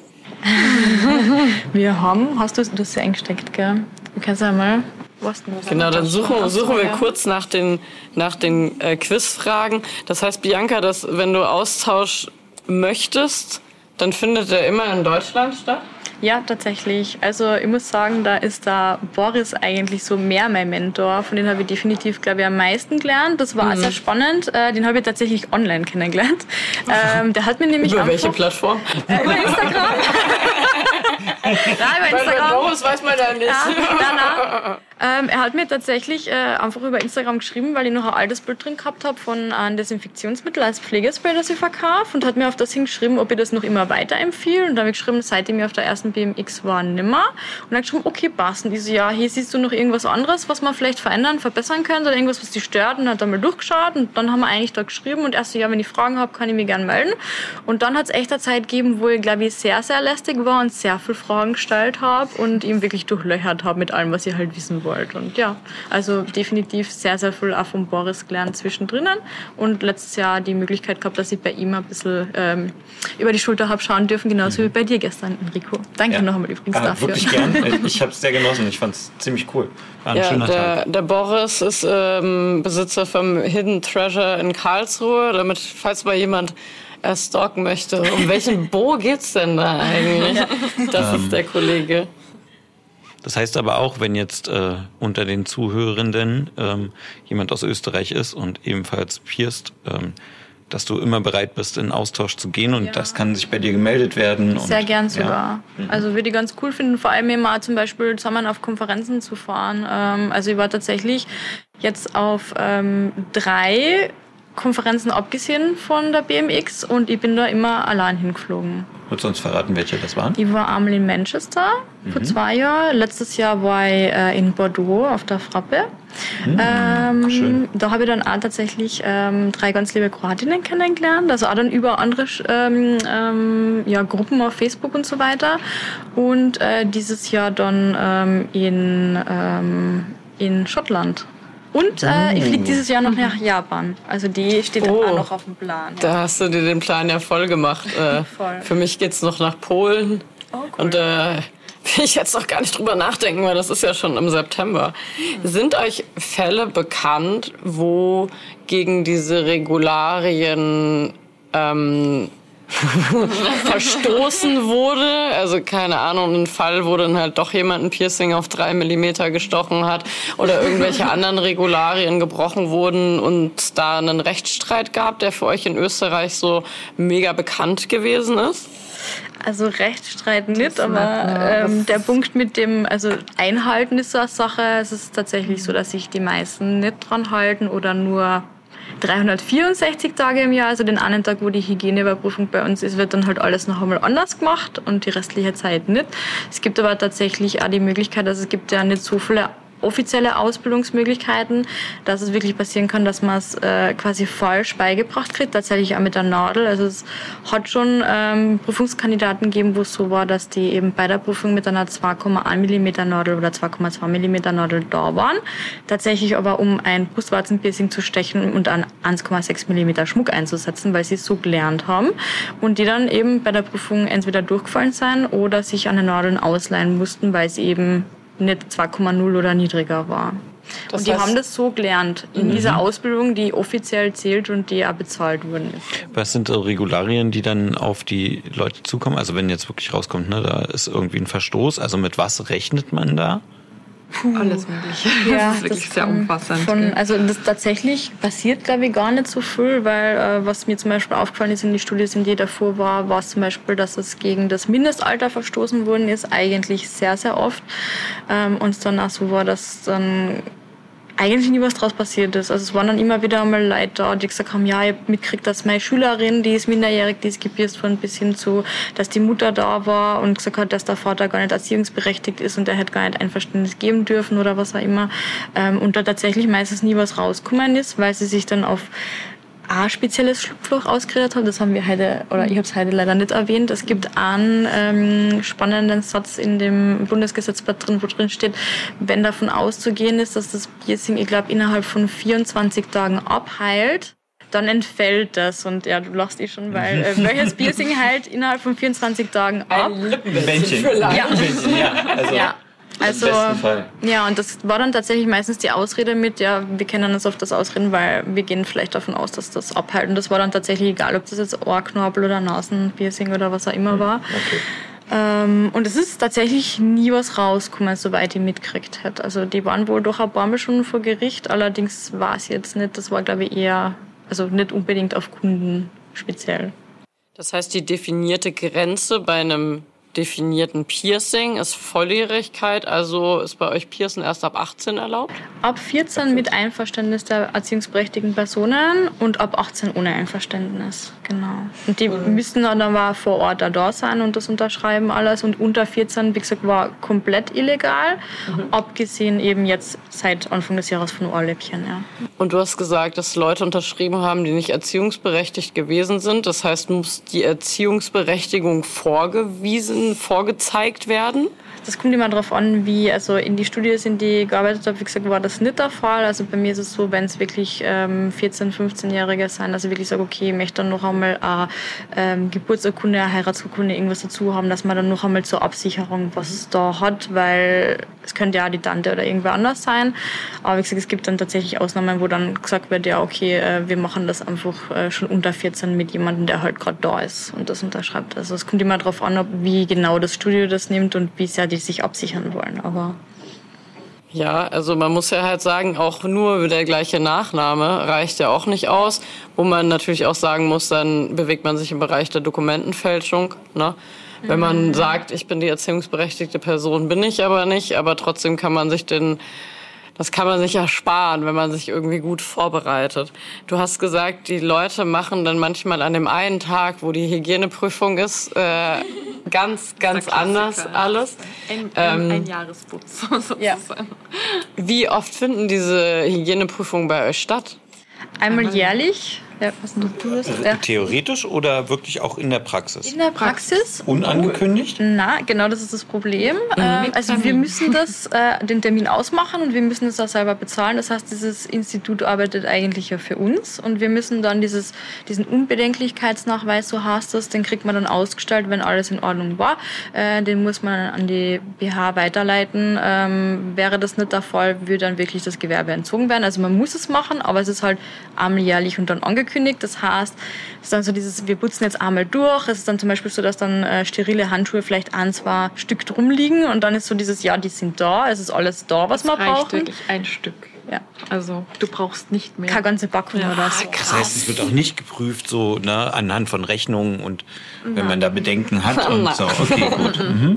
Wir haben, hast du, du hast sie eingesteckt, gell? Du kannst ja mal... Genau, dann suchen, suchen wir kurz nach den, nach den äh, Quizfragen. Das heißt, Bianca, dass wenn du Austausch möchtest, dann findet er immer in Deutschland statt? Ja, tatsächlich. Also ich muss sagen, da ist der Boris eigentlich so mehr mein Mentor. Von dem habe ich definitiv, glaube ich, am meisten gelernt. Das war mhm. sehr spannend. Äh, den habe ich tatsächlich online kennengelernt. Ähm, der hat mir nämlich über einfach, welche Plattform? Äh, über Instagram. Nein, über Instagram. Bei Boris weiß man da nicht. Ja, na, na. Ähm, er hat mir tatsächlich äh, einfach über Instagram geschrieben, weil ich noch ein altes Bild drin gehabt habe von einem Desinfektionsmittel als Pflegespray, das ich verkaufe, und hat mir auf das hingeschrieben, ob ich das noch immer weiterempfehle. Und da habe ich geschrieben, seitdem ich auf der ersten B M X war, nimmer. Und dann geschrieben, okay, passt. Und ich so, ja, hier siehst du noch irgendwas anderes, was man vielleicht verändern, verbessern könnte oder irgendwas, was dich stört. Und hat dann mal durchgeschaut und dann haben wir eigentlich da geschrieben und erst so, ja, wenn ich Fragen habe, kann ich mich gerne melden. Und dann hat es echt eine Zeit gegeben, wo ich, glaube ich, sehr, sehr lästig war und sehr viele Fragen Fragen gestellt habe und ihm wirklich durchlöchert habe mit allem, was ihr halt wissen wollt. Und ja, also definitiv sehr, sehr viel auch von Boris gelernt zwischendrin und letztes Jahr die Möglichkeit gehabt, dass ich bei ihm ein bisschen ähm, über die Schulter habe schauen dürfen, genauso mhm. wie bei dir gestern, Enrico. Danke ja. noch einmal übrigens ah, dafür. Wirklich gern. Ich habe es sehr genossen. Ich fand es ziemlich cool. War ein ja, schöner der, Tag. Der Boris ist ähm, Besitzer vom Hidden Treasure in Karlsruhe, damit, falls mal jemand er stalken möchte. Um welchen Bo geht's denn da eigentlich? Das ist der Kollege. Das heißt aber auch, wenn jetzt äh, unter den Zuhörenden ähm, jemand aus Österreich ist und ebenfalls pierst, ähm, dass du immer bereit bist, in Austausch zu gehen und ja. das kann sich bei dir gemeldet werden. Sehr und, gern sogar. Ja. Also würde ich ganz cool finden, vor allem immer zum Beispiel zusammen auf Konferenzen zu fahren. Ähm, also ich war tatsächlich jetzt auf ähm, drei Konferenzen abgesehen von der B M X und ich bin da immer allein hingeflogen. Willst du uns verraten, welche das waren? Ich war einmal in Manchester mhm. vor zwei Jahren. Letztes Jahr war ich äh, in Bordeaux auf der Frappe. Mhm. Ähm, Schön. Da habe ich dann auch tatsächlich ähm, drei ganz liebe Kroatinnen kennengelernt. Also auch dann über andere ähm, ähm, ja, Gruppen auf Facebook und so weiter. Und äh, dieses Jahr dann ähm, in, ähm, in Schottland. Und äh, ich fliege dieses Jahr noch nach Japan. Also die steht oh, auch noch auf dem Plan. Ja. Da hast du dir den Plan ja voll gemacht. Äh, voll. Für mich geht's noch nach Polen. Oh, cool. Und äh, will ich jetzt noch gar nicht drüber nachdenken, weil das ist ja schon im September. Mhm. Sind euch Fälle bekannt, wo gegen diese Regularien ähm, verstoßen wurde? Also keine Ahnung, ein Fall, wo dann halt doch jemand ein Piercing auf drei Millimeter gestochen hat oder irgendwelche anderen Regularien gebrochen wurden und da einen Rechtsstreit gab, der für euch in Österreich so mega bekannt gewesen ist? Also Rechtsstreit nicht, aber ähm, der Punkt mit dem, also Einhalten ist so eine Sache. Es ist tatsächlich so, dass sich die meisten nicht dran halten oder nur dreihundertvierundsechzig Tage im Jahr, also den einen Tag, wo die Hygieneüberprüfung bei uns ist, wird dann halt alles noch einmal anders gemacht und die restliche Zeit nicht. Es gibt aber tatsächlich auch die Möglichkeit, also es gibt ja nicht so viele offizielle Ausbildungsmöglichkeiten, dass es wirklich passieren kann, dass man es äh, quasi falsch beigebracht kriegt, tatsächlich auch mit der Nadel. Also es hat schon ähm, Prüfungskandidaten gegeben, wo es so war, dass die eben bei der Prüfung mit einer zwei Komma eins Millimeter Nadel oder zwei Komma zwei Millimeter Nadel da waren. Tatsächlich aber, um ein Brustwarzenpiercing zu stechen und einen eins Komma sechs Millimeter Schmuck einzusetzen, weil sie es so gelernt haben. Und die dann eben bei der Prüfung entweder durchgefallen sein oder sich an den Nadeln ausleihen mussten, weil sie eben nicht zwei Komma null oder niedriger war. Das und die heißt, haben das so gelernt in mhm. dieser Ausbildung, die offiziell zählt und die auch bezahlt worden ist. Was sind so Regularien, die dann auf die Leute zukommen? Also wenn jetzt wirklich rauskommt, ne, da ist irgendwie ein Verstoß, also mit was rechnet man da? Puh. Alles Mögliche. Ja, das ist wirklich das sehr umfassend. Von, also das tatsächlich passiert, glaube ich, gar nicht so viel, weil äh, was mir zum Beispiel aufgefallen ist in die Studien, in die davor war, war zum Beispiel, dass es gegen das Mindestalter verstoßen worden ist, eigentlich sehr, sehr oft. Ähm, und es dann auch so war, dass dann eigentlich nie was draus passiert ist. Also es waren dann immer wieder einmal Leute da, die gesagt haben, ja, ich habe mitgekriegt, dass meine Schülerin, die ist minderjährig, die ist gepierst worden, bis hin zu, dass die Mutter da war und gesagt hat, dass der Vater gar nicht erziehungsberechtigt ist und er hätte gar nicht Einverständnis geben dürfen oder was auch immer. Und da tatsächlich meistens nie was rausgekommen ist, weil sie sich dann auf ein spezielles Schlupfloch ausgeredet haben. Das haben wir heute, oder ich habe es heute leider nicht erwähnt. Es gibt einen ähm, spannenden Satz in dem Bundesgesetzblatt drin, wo drin steht, wenn davon auszugehen ist, dass das Piercing, ich glaube, innerhalb von vierundzwanzig Tagen abheilt, dann entfällt das. Und ja, du lachst eh schon, weil äh, welches Piercing heilt innerhalb von vierundzwanzig Tagen ab? Ein Lippenbändchen für Leid. Ja. ja, also. Ja. Also, im besten Fall. Ja, und das war dann tatsächlich meistens die Ausrede mit, ja, wir kennen uns auf das ausreden, weil wir gehen vielleicht davon aus, dass das abhält. Und das war dann tatsächlich egal, ob das jetzt Ohrknorpel oder Nasenpiercing oder was auch immer war. Okay. Ähm, und es ist tatsächlich nie was rausgekommen, soweit ich mitgekriegt hätte. Also die waren wohl doch ein paar Mal schon vor Gericht, allerdings war es jetzt nicht, das war glaube ich eher, also nicht unbedingt auf Kunden speziell. Das heißt, die definierte Grenze bei einem definierten Piercing ist Volljährigkeit, also ist bei euch Piercen erst ab achtzehn erlaubt? Ab vierzehn mit Einverständnis der erziehungsberechtigten Personen und ab achtzehn ohne Einverständnis, genau. Und die mhm. müssen dann aber vor Ort da, da sein und das unterschreiben alles und unter vierzehn, wie gesagt, war komplett illegal, mhm. abgesehen eben jetzt seit Anfang des Jahres von Ohrläppchen, ja. Und du hast gesagt, dass Leute unterschrieben haben, die nicht erziehungsberechtigt gewesen sind, das heißt, muss die Erziehungsberechtigung vorgewiesen Dokumenten vorgezeigt werden? Das kommt immer darauf an, wie, also in die Studios, in die ich gearbeitet habe, wie gesagt, war das nicht der Fall. Also bei mir ist es so, wenn es wirklich ähm, vierzehn-, fünfzehnjährige sind, dass ich wirklich sage, okay, ich möchte dann noch einmal eine ähm, Geburtsurkunde, eine Heiratsurkunde, irgendwas dazu haben, dass man dann noch einmal zur Absicherung was da hat, weil es könnte ja auch die Tante oder irgendwer anders sein. Aber wie gesagt, es gibt dann tatsächlich Ausnahmen, wo dann gesagt wird, ja, okay, äh, wir machen das einfach äh, schon unter vierzehn mit jemandem, der halt gerade da ist und das unterschreibt. Also es kommt immer darauf an, ob, wie genau das Studio das nimmt und wie sehr die sich absichern wollen, aber... Ja, also man muss ja halt sagen, auch nur der gleiche Nachname reicht ja auch nicht aus, wo man natürlich auch sagen muss, dann bewegt man sich im Bereich der Dokumentenfälschung, ne? Wenn man sagt, ich bin die erziehungsberechtigte Person, bin ich aber nicht, aber trotzdem kann man sich den... Das kann man sich ersparen, wenn man sich irgendwie gut vorbereitet. Du hast gesagt, die Leute machen dann manchmal an dem einen Tag, wo die Hygieneprüfung ist, äh, ganz, ganz anders alles. Ein, ähm, ein, ein Jahresputz sozusagen. Ja. Wie oft finden diese Hygieneprüfungen bei euch statt? Einmal jährlich. Ja, was du das? Ja. Theoretisch oder wirklich auch in der Praxis? In der Praxis? Unangekündigt? Na, genau, das ist das Problem. Mhm. Ähm, also wir müssen das, äh, den Termin ausmachen und wir müssen es auch selber bezahlen. Das heißt, dieses Institut arbeitet eigentlich ja für uns und wir müssen dann dieses, diesen Unbedenklichkeitsnachweis, so heißt das, den kriegt man dann ausgestellt, wenn alles in Ordnung war. Äh, den muss man an die B H weiterleiten. Ähm, wäre das nicht der Fall, würde dann wirklich das Gewerbe entzogen werden. Also man muss es machen, aber es ist halt einmal jährlich und dann angekündigt. Das heißt, es ist dann so dieses, wir putzen jetzt einmal durch. Es ist dann zum Beispiel so, dass dann äh, sterile Handschuhe vielleicht ein, zwei Stück drum liegen und dann ist so dieses, ja, die sind da, es ist alles da, was man braucht. reicht wirklich ein Stück. Ja. Also du brauchst nicht mehr. Keine ganze Packung Ja. oder so. Das heißt, es wird auch nicht geprüft, so ne, anhand von Rechnungen und wenn man da Bedenken hat und so. Okay, gut. Mhm.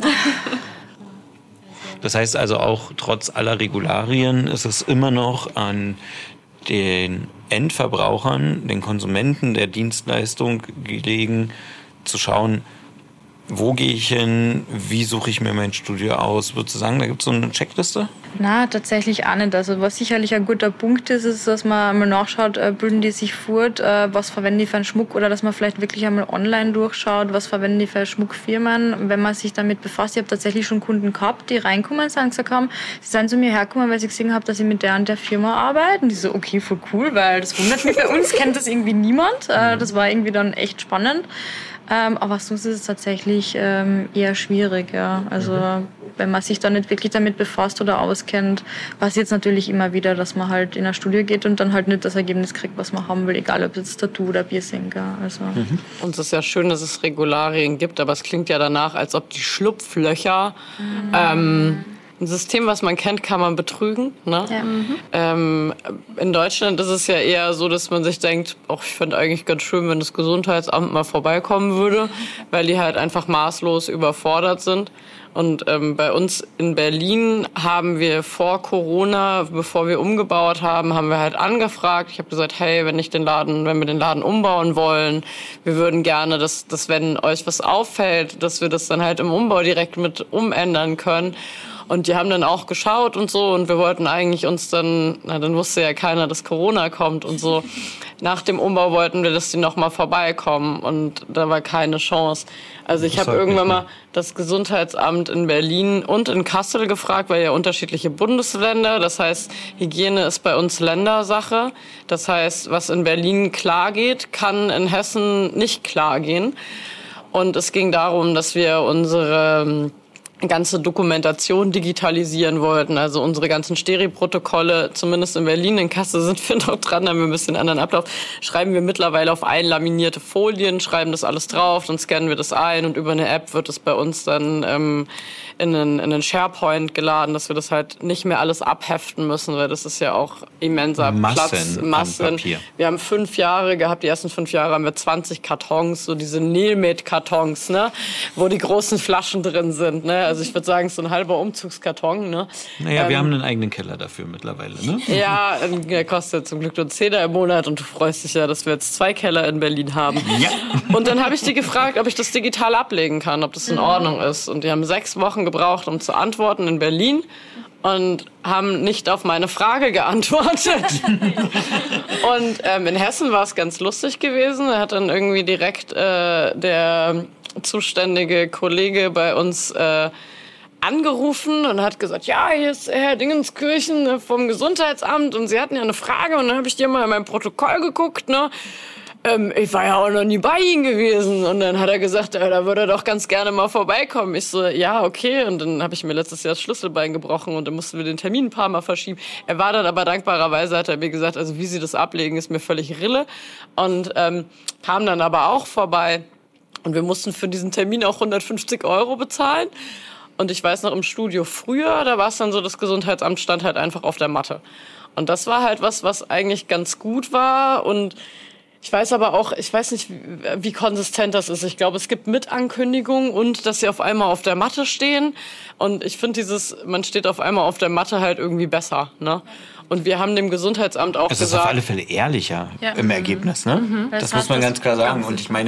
Das heißt also auch, trotz aller Regularien ist es immer noch an den Endverbrauchern, den Konsumenten der Dienstleistung gelegen, zu schauen, wo gehe ich hin, wie suche ich mir mein Studio aus? Würdest du sagen, da gibt es so eine Checkliste? Na, tatsächlich auch nicht. Also was sicherlich ein guter Punkt ist, ist, dass man mal nachschaut, äh, bilden die sich fort, äh, was verwenden die für einen Schmuck oder dass man vielleicht wirklich einmal online durchschaut, was verwenden die für Schmuckfirmen, wenn man sich damit befasst. Ich habe tatsächlich schon Kunden gehabt, die reinkommen sind und gesagt haben, sie sind zu mir hergekommen, weil sie gesehen haben, dass ich mit der und der Firma arbeite. Und die so, okay, voll cool, weil das wundert mich. Bei uns kennt das irgendwie niemand. Äh, das war irgendwie dann echt spannend. Ähm, aber sonst ist es tatsächlich ähm, eher schwierig, ja. Also mhm. wenn man sich da nicht wirklich damit befasst oder auskennt, passiert es natürlich immer wieder, dass man halt in ein Studio geht und dann halt nicht das Ergebnis kriegt, was man haben will, egal ob es Tattoo oder Piercing, ja. Also. Mhm. Und es ist ja schön, dass es Regularien gibt, aber es klingt ja danach, als ob die Schlupflöcher mhm. ähm, ein System, was man kennt, kann man betrügen. Ne? Ja. Mhm. Ähm, in Deutschland ist es ja eher so, dass man sich denkt, oh, ich fände eigentlich ganz schön, wenn das Gesundheitsamt mal vorbeikommen würde, weil die halt einfach maßlos überfordert sind. Und ähm, bei uns in Berlin haben wir vor Corona, bevor wir umgebaut haben, haben wir halt angefragt. Ich habe gesagt, hey, wenn ich den Laden, wenn wir den Laden umbauen wollen, wir würden gerne, dass, dass wenn euch was auffällt, dass wir das dann halt im Umbau direkt mit umändern können. Und die haben dann auch geschaut und so und wir wollten eigentlich uns dann, na dann wusste ja keiner, dass Corona kommt und so. Nach dem Umbau wollten wir, dass die nochmal vorbeikommen und da war keine Chance. Also ich habe irgendwann mal das Gesundheitsamt in Berlin und in Kassel gefragt, weil ja unterschiedliche Bundesländer, das heißt Hygiene ist bei uns Ländersache. Das heißt, was in Berlin klar geht, kann in Hessen nicht klar gehen. Und es ging darum, dass wir unsere ganze Dokumentation digitalisieren wollten, also unsere ganzen Steri-Protokolle, zumindest in Berlin, in Kassel sind wir noch dran, haben wir ein bisschen anderen Ablauf, schreiben wir mittlerweile auf einlaminierte Folien, schreiben das alles drauf, dann scannen wir das ein und über eine App wird es bei uns dann ähm, in einen, in einen SharePoint geladen, dass wir das halt nicht mehr alles abheften müssen, weil das ist ja auch immenser Massen Platz, Massen. Wir haben fünf Jahre gehabt, die ersten fünf Jahre haben wir zwanzig Kartons, so diese Nilmet-Kartons, ne, wo die großen Flaschen drin sind, ne. Also ich würde sagen, es ist so ein halber Umzugskarton. Ne? Naja, ähm, wir haben einen eigenen Keller dafür mittlerweile. Ne? Ja, der kostet zum Glück nur Zehner im Monat und du freust dich ja, dass wir jetzt zwei Keller in Berlin haben. Ja. Und dann habe ich die gefragt, ob ich das digital ablegen kann, ob das in Ordnung ist. Und die haben sechs Wochen gebraucht, um zu antworten in Berlin und haben nicht auf meine Frage geantwortet. Und ähm, in Hessen war es ganz lustig gewesen. Da hat dann irgendwie direkt äh, der zuständige Kollege bei uns äh, angerufen und hat gesagt, ja, hier ist Herr Dingenskirchen vom Gesundheitsamt und Sie hatten ja eine Frage und dann habe ich dir mal in mein Protokoll geguckt, ne? Ähm, ich war ja auch noch nie bei Ihnen gewesen. Und dann hat er gesagt, ja, da würde er doch ganz gerne mal vorbeikommen. Ich so, ja, okay. Und dann habe ich mir letztes Jahr das Schlüsselbein gebrochen und dann mussten wir den Termin ein paar Mal verschieben. Er war dann aber dankbarerweise, hat er mir gesagt, also wie Sie das ablegen, ist mir völlig Rille. Und ähm, kam dann aber auch vorbei. Und wir mussten für diesen Termin auch hundertfünfzig Euro bezahlen. Und ich weiß noch, im Studio früher, da war es dann so, das Gesundheitsamt stand halt einfach auf der Matte. Und das war halt was, was eigentlich ganz gut war. Und ich weiß aber auch, ich weiß nicht, wie, wie konsistent das ist. Ich glaube, es gibt Mitankündigungen und dass sie auf einmal auf der Matte stehen. Und ich finde dieses, man steht auf einmal auf der Matte halt irgendwie besser, ne? Und wir haben dem Gesundheitsamt auch es gesagt... Es ist auf alle Fälle ehrlicher ja. im Ergebnis, ne? Mhm. Das, das muss man ganz klar sagen. Und ich meine,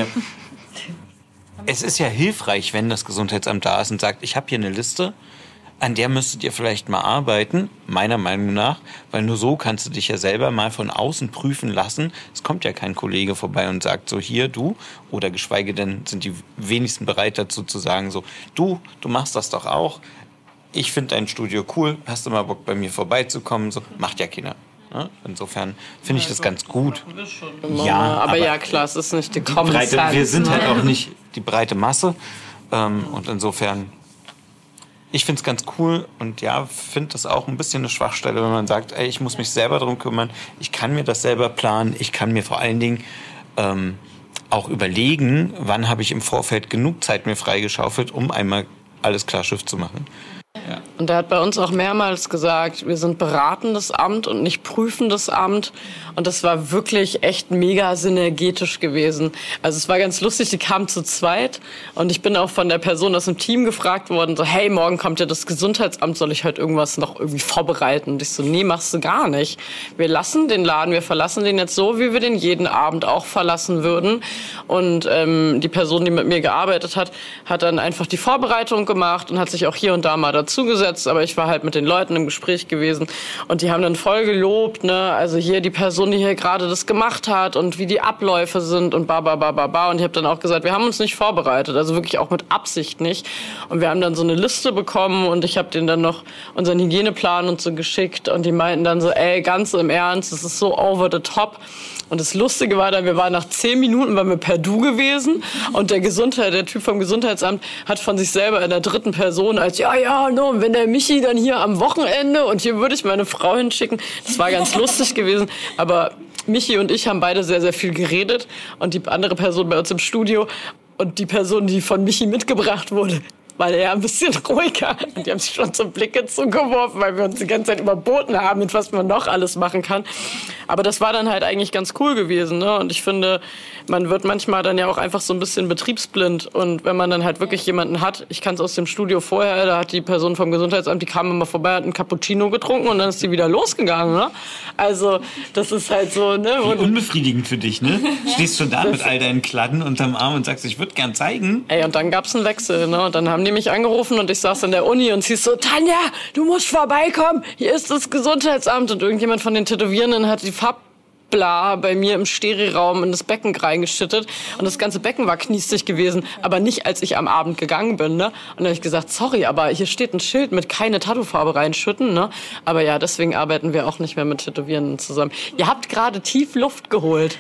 es ist ja hilfreich, wenn das Gesundheitsamt da ist und sagt, ich habe hier eine Liste, an der müsstet ihr vielleicht mal arbeiten, meiner Meinung nach, weil nur so kannst du dich ja selber mal von außen prüfen lassen. Es kommt ja kein Kollege vorbei und sagt so, hier, du, oder geschweige denn sind die wenigsten bereit dazu zu sagen so, du, du machst das doch auch. Ich finde dein Studio cool, hast du mal Bock bei mir vorbeizukommen? So, macht ja keiner. Ja, insofern finde ich das ganz gut. Ja, aber, aber ja, klar, es ist nicht die Common breite, Sense. Wir sind halt auch nicht die breite Masse. Ähm, und insofern, ich finde es ganz cool und ja, finde das auch ein bisschen eine Schwachstelle, wenn man sagt, ey, ich muss mich selber darum kümmern, ich kann mir das selber planen, ich kann mir vor allen Dingen ähm, auch überlegen, wann habe ich im Vorfeld genug Zeit mir freigeschaufelt, um einmal alles klar Schiff zu machen. Ja. Und er hat bei uns auch mehrmals gesagt, wir sind beratendes Amt und nicht prüfendes Amt. Und das war wirklich echt mega synergetisch gewesen. Also es war ganz lustig, die kamen zu zweit. Und ich bin auch von der Person aus dem Team gefragt worden, so, hey, morgen kommt ja das Gesundheitsamt, soll ich heute irgendwas noch irgendwie vorbereiten? Und ich so, nee, machst du gar nicht. Wir lassen den Laden, wir verlassen den jetzt so, wie wir den jeden Abend auch verlassen würden. Und ähm, die Person, die mit mir gearbeitet hat, hat dann einfach die Vorbereitung gemacht und hat sich auch hier und da mal dazu gesetzt, aber ich war halt mit den Leuten im Gespräch gewesen und die haben dann voll gelobt, ne, also hier die Person, die hier gerade das gemacht hat und wie die Abläufe sind und ba, ba, ba, ba, ba. Und ich habe dann auch gesagt, wir haben uns nicht vorbereitet, also wirklich auch mit Absicht nicht. Und wir haben dann so eine Liste bekommen und ich habe denen dann noch unseren Hygieneplan und so geschickt und die meinten dann so, ey, ganz im Ernst, das ist so over the top. Und das Lustige war dann, wir waren nach zehn Minuten waren wir per Du gewesen und der Gesundheit, der Typ vom Gesundheitsamt hat von sich selber in der dritten Person als, ja, ja, no, und wenn der Michi dann hier am Wochenende und hier würde ich meine Frau hinschicken, das war ganz lustig gewesen, aber Michi und ich haben beide sehr, sehr viel geredet und die andere Person bei uns im Studio und die Person, die von Michi mitgebracht wurde, war eher ein bisschen ruhiger. Und die haben sich schon so Blicke zugeworfen, weil wir uns die ganze Zeit überboten haben, mit was man noch alles machen kann. Aber das war dann halt eigentlich ganz cool gewesen, ne? Und ich finde, man wird manchmal dann ja auch einfach so ein bisschen betriebsblind. Und wenn man dann halt wirklich jemanden hat, ich kann es aus dem Studio vorher, da hat die Person vom Gesundheitsamt, die kam immer vorbei, hat einen Cappuccino getrunken und dann ist die wieder losgegangen, ne? Also, das ist halt so, ne? Wie unbefriedigend für dich, ne? Stehst du da mit all deinen Kladden unterm Arm und sagst, ich würde gern zeigen. Ey, und dann gab's einen Wechsel, ne? Und dann haben die mich angerufen und ich saß in der Uni und sie so, Tanja, du musst vorbeikommen, hier ist das Gesundheitsamt. Und irgendjemand von den Tätowierenden hat die Farbbla bei mir im Sterilraum in das Becken reingeschüttet und das ganze Becken war kniestig gewesen, aber nicht, als ich am Abend gegangen bin, ne? Und dann habe ich gesagt, sorry, aber hier steht ein Schild mit keine Tattoofarbe reinschütten, ne? Aber ja, deswegen arbeiten wir auch nicht mehr mit Tätowierenden zusammen. Ihr habt gerade tief Luft geholt.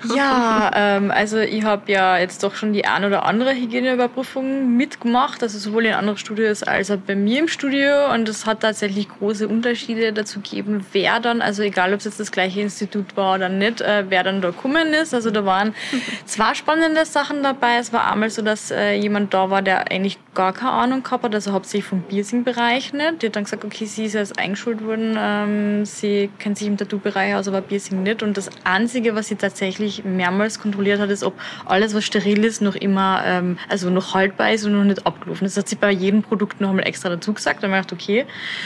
Ja, ähm, also ich habe ja jetzt doch schon die ein oder andere Hygieneüberprüfung mitgemacht, also sowohl in anderen Studios als auch bei mir im Studio und es hat tatsächlich große Unterschiede dazu gegeben, wer dann, also egal ob es jetzt das gleiche Institut war oder nicht, äh, wer dann da gekommen ist. Also da waren zwei spannende Sachen dabei. Es war einmal so, dass äh, jemand da war, der eigentlich gar keine Ahnung gehabt hat, also hauptsächlich vom Piercing-Bereich nicht. Die hat dann gesagt, okay, sie ist jetzt eingeschult worden, ähm, sie kennt sich im Tattoo-Bereich aus, aber Piercing nicht. Und das Einzige, was sie tatsächlich mehrmals kontrolliert hat, ist, ob alles, was steril ist, noch immer, ähm, also noch haltbar ist und noch nicht abgelaufen. Das hat sie bei jedem Produkt noch einmal extra dazu gesagt. Dann habe ich gedacht, okay.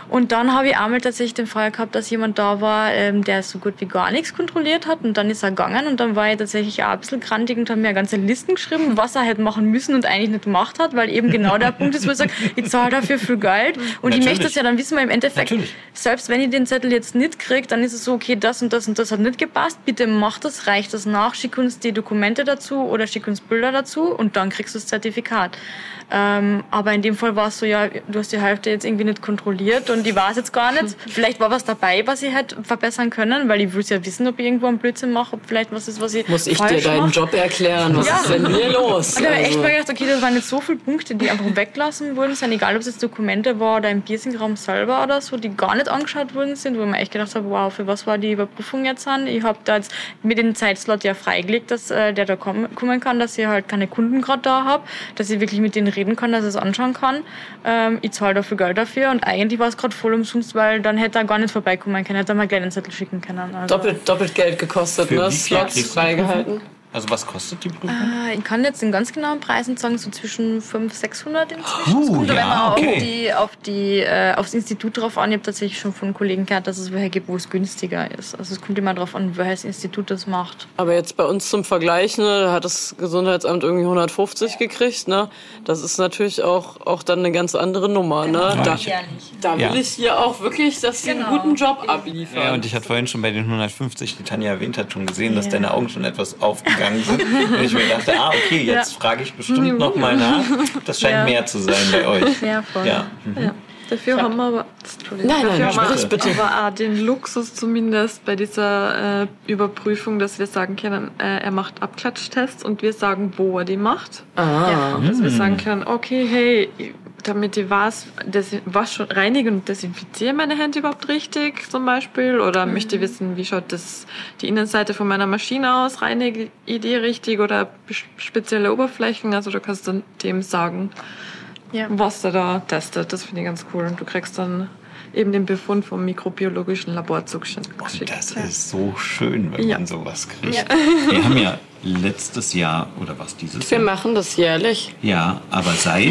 Und dann habe ich einmal tatsächlich den Fall gehabt, dass jemand da war, ähm, der so gut wie gar nichts kontrolliert hat. Und dann ist er gegangen und dann war ich tatsächlich auch ein bisschen grantig und habe mir ganze Listen geschrieben, was er hätte machen müssen und eigentlich nicht gemacht hat, weil eben genau der Punkt ist, wo ich sage, ich zahle dafür viel Geld. Und Natürlich. ich möchte das ja dann wissen, weil im Endeffekt, Natürlich. selbst wenn ich den Zettel jetzt nicht kriege, dann ist es so, okay, das und das und das hat nicht gepasst. Bitte mach das, reich das nach, schick uns die Dokumente dazu oder schick uns Bilder dazu und dann kriegst du das Zertifikat. Ähm, aber in dem Fall war es so, ja, du hast die Hälfte jetzt irgendwie nicht kontrolliert und ich weiß jetzt gar nicht. Vielleicht war was dabei, was ich hätte verbessern können, weil ich will ja wissen, ob ich irgendwo einen Blödsinn mache, ob vielleicht was ist, was ich Muss ich falsch dir deinen mache. Job erklären? Was ja. ist denn hier los? Und da habe ich echt Also. mal gedacht, okay, das waren jetzt so viele Punkte, die einfach weggelassen worden sind, egal ob es jetzt Dokumente war oder im Piercingraum selber oder so, die gar nicht angeschaut worden sind, wo ich mir echt gedacht habe, wow, für was war die Überprüfung jetzt an? Ich habe da jetzt mit dem Zeitslot ja freigelegt, dass äh, der da kommen, kommen kann, dass ich halt keine Kunden gerade da habe, dass ich wirklich mit denen reden kann, dass ich es anschauen kann. Ähm, ich zahle dafür Geld dafür und eigentlich war es gerade voll umsonst, weil dann hätte er gar nicht vorbeikommen können, hätte er mal gleich einen Zettel schicken können. Also doppelt, doppelt Geld gekostet, Für ne? wie viel Slots kriegst du freigehalten. Also was kostet die Prüfung? Äh, ich kann jetzt den ganz genauen Preis nicht sagen, so zwischen fünfhundert, sechshundert inzwischen. Uh, Es kommt aber ja, immer okay. auf, die, auf die, äh, aufs Institut drauf an. Ich habe tatsächlich schon von Kollegen gehört, dass es welche gibt, wo es günstiger ist. Also es kommt immer darauf an, welches Institut das macht. Aber jetzt bei uns zum Vergleich, ne, da hat das Gesundheitsamt irgendwie hundertfünfzig gekriegt, ne? Das ist natürlich auch, auch dann eine ganz andere Nummer, ne? Genau, Da, jährlich. da will Ja. ich hier auch wirklich, dass sie Genau. einen guten Job abliefern. Ja, und ich hatte vorhin schon bei den hundertfünfzig, die Tanja erwähnt hat, schon gesehen, dass Ja. deine Augen schon etwas aufgegangen sind. Und ich mir dachte, ah, okay, jetzt Ja. frage ich bestimmt noch mal nach. Das scheint Ja. mehr zu sein bei euch. Ja, voll. Ja. Mhm. Ja. Dafür haben wir aber, Entschuldigung, Nein, nein, dafür haben sprich wir bitte. aber auch den Luxus zumindest bei dieser äh, Überprüfung, dass wir sagen können, äh, er macht Abklatschtests und wir sagen, wo er die macht. Ah. Dass wir sagen können, okay, hey, damit ich weiß, des- was schon reinige und desinfiziere meine Hände überhaupt richtig zum Beispiel oder möchte wissen, wie schaut das die Innenseite von meiner Maschine aus, reinige ich die richtig oder bes- spezielle Oberflächen, also du kannst dann dem sagen, Ja. was er da testet. Das finde ich ganz cool. Und du kriegst dann eben den Befund vom mikrobiologischen Labor zugeschickt. Und das ist so schön, wenn Ja. man sowas kriegt. Wir haben ja letztes Jahr, oder was, dieses Wir Jahr? machen das jährlich. Ja, aber seit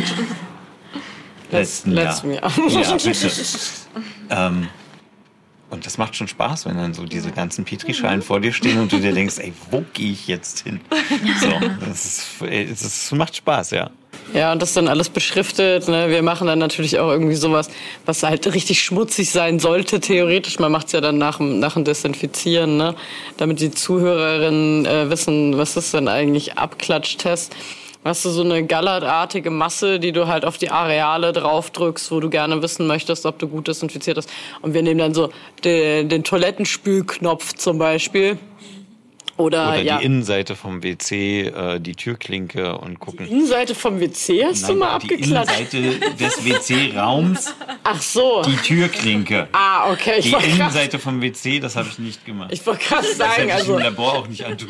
letzten Jahr. letzten Jahr. Ja, bitte. ähm, und das macht schon Spaß, wenn dann so diese ganzen Petrischalen vor dir stehen und du dir denkst, ey, wo gehe ich jetzt hin? So, das, ist, das ist, macht Spaß, ja. Ja, und das dann alles beschriftet. Ne? Wir machen dann natürlich auch irgendwie sowas, was halt richtig schmutzig sein sollte, theoretisch. Man macht es ja dann nach dem, nach dem Desinfizieren, ne? Damit die Zuhörerinnen äh, wissen, was ist denn eigentlich Abklatschtest. Hast du so eine gallertartige Masse, die du halt auf die Areale draufdrückst, wo du gerne wissen möchtest, ob du gut desinfiziert hast. Und wir nehmen dann so den, den Toilettenspülknopf zum Beispiel. Oder, Oder ja, die Innenseite vom W C, äh, die Türklinke und gucken. Innenseite vom W C hast du mal die abgeklatscht? Innenseite des W C-Raums, Ach so. die Türklinke. Ah, okay. Ich Die wollte grad- Innenseite vom W C, das habe ich nicht gemacht. Ich wollte gerade Das sagen, hätte ich also, im Labor auch nicht antun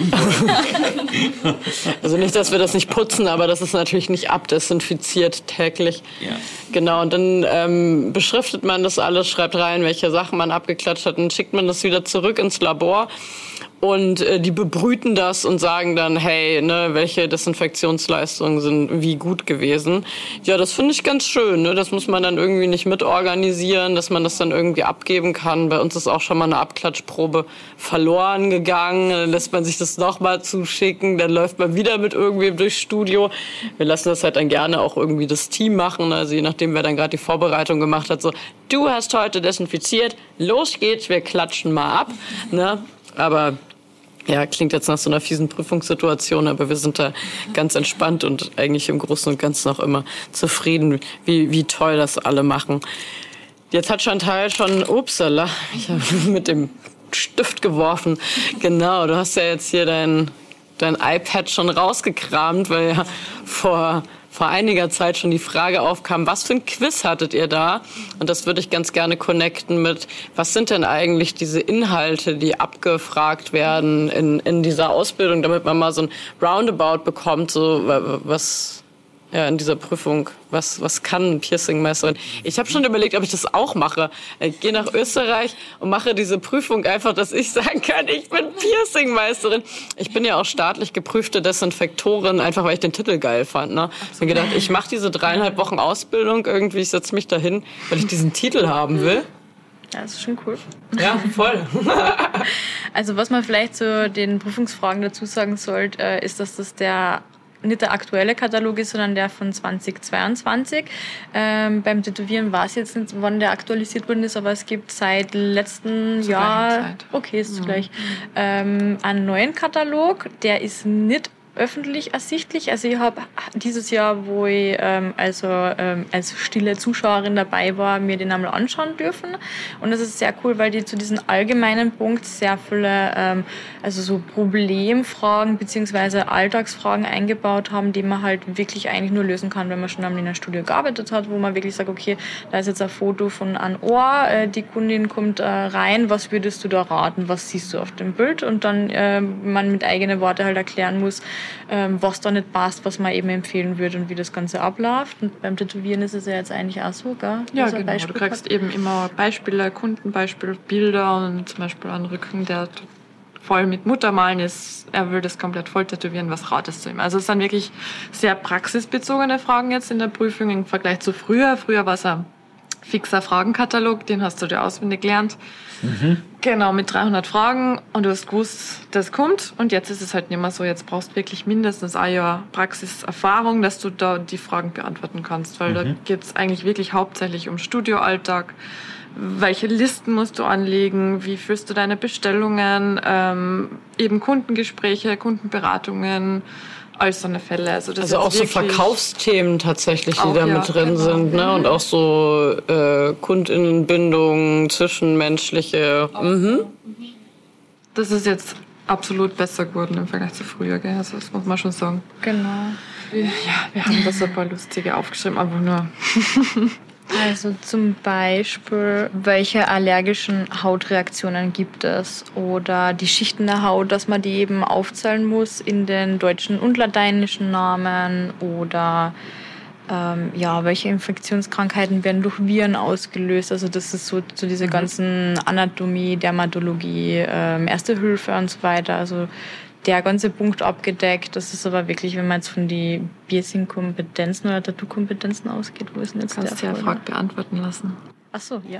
wollen. also nicht, dass wir das nicht putzen, aber das ist natürlich nicht abdesinfiziert täglich. Ja. Genau, und dann ähm, beschriftet man das alles, schreibt rein, welche Sachen man abgeklatscht hat, und schickt man das wieder zurück ins Labor. Und äh, die bebrüten das und sagen dann, hey, ne, welche Desinfektionsleistungen sind wie gut gewesen. Ja, das finde ich ganz schön. Ne? Das muss man dann irgendwie nicht mitorganisieren, dass man das dann irgendwie abgeben kann. Bei uns ist auch schon mal eine Abklatschprobe verloren gegangen. Dann lässt man sich das nochmal zuschicken. Dann läuft man wieder mit irgendwem durchs Studio. Wir lassen das halt dann gerne auch irgendwie das Team machen. Also je nachdem, wer dann gerade die Vorbereitung gemacht hat. So, du hast heute desinfiziert, los geht's, wir klatschen mal ab. Ne? Aber ja, klingt jetzt nach so einer fiesen Prüfungssituation, aber wir sind da ganz entspannt und eigentlich im Großen und Ganzen auch immer zufrieden, wie, wie toll das alle machen. Jetzt hat Chantal schon, upsala, ich habe mit dem Stift geworfen. Genau, du hast ja jetzt hier dein, dein iPad schon rausgekramt, weil ja vor... vor einiger Zeit schon die Frage aufkam, was für ein Quiz hattet ihr da? Und das würde ich ganz gerne connecten mit, was sind denn eigentlich diese Inhalte, die abgefragt werden in, in dieser Ausbildung, damit man mal so ein Roundabout bekommt, so was, ja, in dieser Prüfung. Was, was kann ein Piercingmeisterin? Ich habe schon überlegt, ob ich das auch mache. Ich gehe nach Österreich und mache diese Prüfung einfach, dass ich sagen kann, ich bin Piercingmeisterin. Ich bin ja auch staatlich geprüfte Desinfektorin, einfach weil ich den Titel geil fand. Ne? Ich habe gedacht, ich mache diese dreieinhalb Wochen Ausbildung irgendwie, ich setze mich dahin, weil ich diesen Titel haben will. Ja, das ist schon cool. Ja, voll. Also was man vielleicht zu den Prüfungsfragen dazu sagen sollte, äh, ist, dass das der nicht der aktuelle Katalog ist, sondern der von zweitausendzweiundzwanzig. Ähm, beim Tätowieren weiß ich jetzt nicht, wann der aktualisiert worden ist, aber es gibt seit letztem Zur Jahr, gleichen Zeit. okay, ist Mhm. zugleich, ähm, einen neuen Katalog. Der ist nicht öffentlich ersichtlich. Also ich habe dieses Jahr, wo ich ähm, also ähm, als stille Zuschauerin dabei war, mir den einmal anschauen dürfen. Und das ist sehr cool, weil die zu diesem allgemeinen Punkt sehr viele ähm, also so Problemfragen beziehungsweise Alltagsfragen eingebaut haben, die man halt wirklich eigentlich nur lösen kann, wenn man schon einmal in einer Studie gearbeitet hat, wo man wirklich sagt, okay, da ist jetzt ein Foto von einem Ohr, äh, die Kundin kommt äh, rein, was würdest du da raten, was siehst du auf dem Bild? Und dann äh, man mit eigenen Worten halt erklären muss, ähm, was da nicht passt, was man eben empfehlen würde und wie das Ganze abläuft. Und beim Tätowieren ist es ja jetzt eigentlich auch so, gell? Ja, Also ein genau. Du Beispiel kriegst hat. eben immer Beispiele, Kundenbeispiele, Bilder und zum Beispiel einen Rücken, der voll mit Muttermalen ist. Er will das komplett voll tätowieren. Was ratest du ihm? Also es sind wirklich sehr praxisbezogene Fragen jetzt in der Prüfung im Vergleich zu früher. Früher war es ein fixer Fragenkatalog, den hast du dir auswendig gelernt. Mhm. Genau, mit dreihundert Fragen und du hast gewusst, das kommt. Und jetzt ist es halt nicht mehr so. Jetzt brauchst du wirklich mindestens ein Jahr Praxiserfahrung, dass du da die Fragen beantworten kannst. Weil mhm. da geht es eigentlich wirklich hauptsächlich um Studioalltag. Welche Listen musst du anlegen? Wie führst du deine Bestellungen? Ähm, eben Kundengespräche, Kundenberatungen, all so eine Fälle. Also, das Also ist auch so wirklich Verkaufsthemen tatsächlich, die Auch, da ja, mit drin genau. sind, ne? Und auch so äh, Kundinnenbindung, zwischenmenschliche. Mhm. Das ist jetzt absolut besser geworden im Vergleich zu früher, gell? Also das muss man schon sagen. Genau. Ja, wir haben da so ein paar lustige aufgeschrieben, einfach nur. Also zum Beispiel, welche allergischen Hautreaktionen gibt es oder die Schichten der Haut, dass man die eben aufzählen muss in den deutschen und lateinischen Namen oder ähm, ja, welche Infektionskrankheiten werden durch Viren ausgelöst. Also das ist so zu dieser ganzen Anatomie, Dermatologie, ähm, Erste Hilfe und so weiter. Also der ganze Punkt abgedeckt. Das ist aber wirklich, wenn man jetzt von den Piercing-Kompetenzen oder Tattoo-Kompetenzen ausgeht, wo ist denn jetzt Du kannst der dir eine Frage beantworten lassen. Ach so, ja.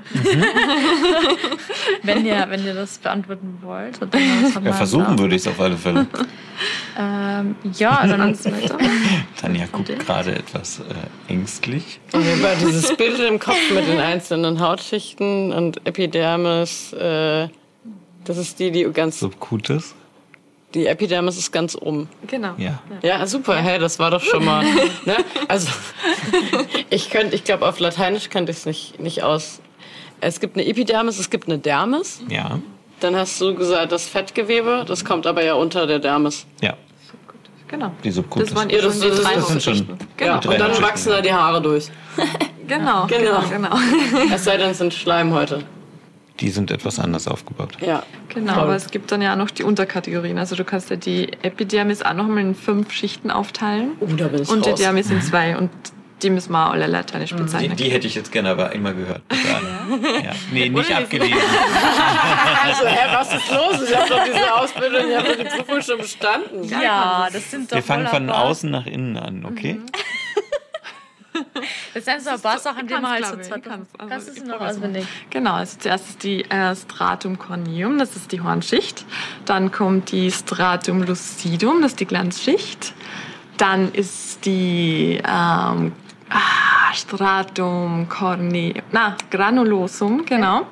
wenn, ihr, wenn ihr das beantworten wollt. Dann das Ja, versuchen würde ich es auf alle Fälle. Ähm, ja, dann Tanja guckt gerade etwas äh, ängstlich. Ich habe dieses Bild im Kopf mit den einzelnen Hautschichten und Epidermis. Äh, das ist die, die ganz. Subcutis? Die Epidermis ist ganz oben. Genau. Ja. Ja, super. Hey, das war doch schon mal. Ne? Also ich könnte, ich glaube auf Lateinisch könnte ich es nicht nicht aus. Es gibt eine Epidermis, es gibt eine Dermis. Ja. Dann hast du gesagt, das Fettgewebe, das kommt aber ja unter der Dermis. Ja. Genau. Die Subcutis. Das waren Ja, eh das- schon die das- drei das sind schon- Hautschichten. Ja, Genau. Die und drei dann Hautschichten. wachsen da die Haare durch. Genau, Genau. genau, genau. Es sei denn, es sind Schleimhäute. Die sind etwas anders aufgebaut. Ja. Genau, Toll. aber es gibt dann ja auch noch die Unterkategorien. Also du kannst ja die Epidermis auch noch mal in fünf Schichten aufteilen. Oh, da bin ich Und die raus. Dermis in zwei. Und die müssen wir auch alle lateinisch Die, bezeichnen. die hätte ich jetzt gerne aber immer gehört. Ja. Nee, nicht Oder? abgelesen. Also, hä, was ist los? Ich habe doch diese Ausbildung, ich habe doch die Prüfung schon bestanden. ja, das sind doch Wir fangen von wunderbar. außen nach innen an, okay? Das sind so ein paar Sachen, die Ich man halt kann's, so glaub ich, Zeit ich kann's. Also, Kannst du ich es noch probier's mal. auswendig? Genau, also zuerst ist die äh, Stratum corneum, das ist die Hornschicht. Dann kommt die Stratum lucidum, das ist die Glanzschicht. Dann ist die ähm, ah, Stratum corneum, na, granulosum, genau.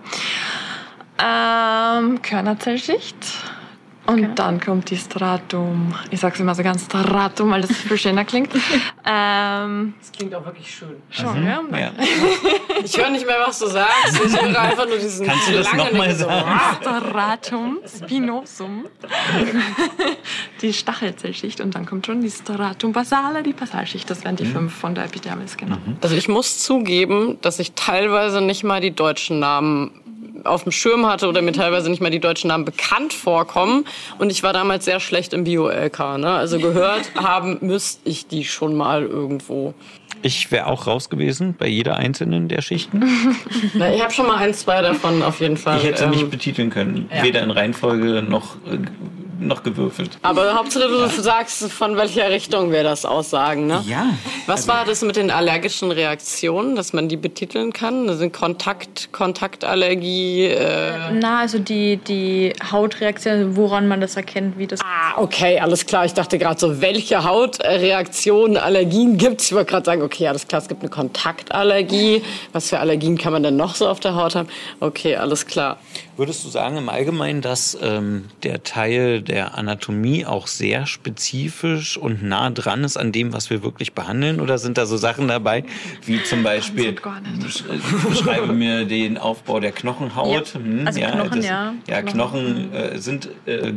Ähm, Körnerzellschicht. Und Okay. dann kommt die Stratum, ich sag's immer so ganz Stratum, weil das viel schöner klingt. ähm, Das klingt auch wirklich schön. schon, ja? Ja. Ich höre nicht mehr, was du sagst. Ich höre einfach nur diesen Kannst du das langen noch mal Ding so. sagen? Stratum spinosum, die Stachelzellschicht, und dann kommt schon die Stratum basale, die Basalschicht. Das wären die fünf von der Epidermis, genau. Also ich muss zugeben, dass ich teilweise nicht mal die deutschen Namen auf dem Schirm hatte oder mir teilweise nicht mal die deutschen Namen bekannt vorkommen. Und ich war damals sehr schlecht im Bio-L K. Ne? Also gehört haben müsste ich die schon mal irgendwo. Ich wäre auch raus gewesen bei jeder einzelnen der Schichten. Na, ich habe schon mal ein, zwei davon auf jeden Fall. Ich hätte sie ähm, nicht betiteln können. ja. Weder in Reihenfolge noch, äh, noch gewürfelt. Aber Hauptsache du sagst, von welcher Richtung wir das aussagen, ne? Ja. Was also, war das mit den allergischen Reaktionen, dass man die betiteln kann? Das sind Kontakt, Kontaktallergie. Äh Na, also die, die Hautreaktion, woran man das erkennt, wie das... ah, okay, alles klar. Ich dachte gerade so, welche Hautreaktionen, Allergien gibt's? Ich wollte gerade sagen, okay, alles klar, es gibt eine Kontaktallergie. Was für Allergien kann man denn noch so auf der Haut haben? Okay, alles klar. Würdest du sagen im Allgemeinen, dass ähm, der Teil der Anatomie auch sehr spezifisch und nah dran ist an dem, was wir wirklich behandeln? Oder sind da so Sachen dabei, wie zum Beispiel, besch beschreibe mir den Aufbau der Knochenhaut? Ja. Hm, Also ja, Knochen, das, ja. Ja, Knochen äh, sind... Äh,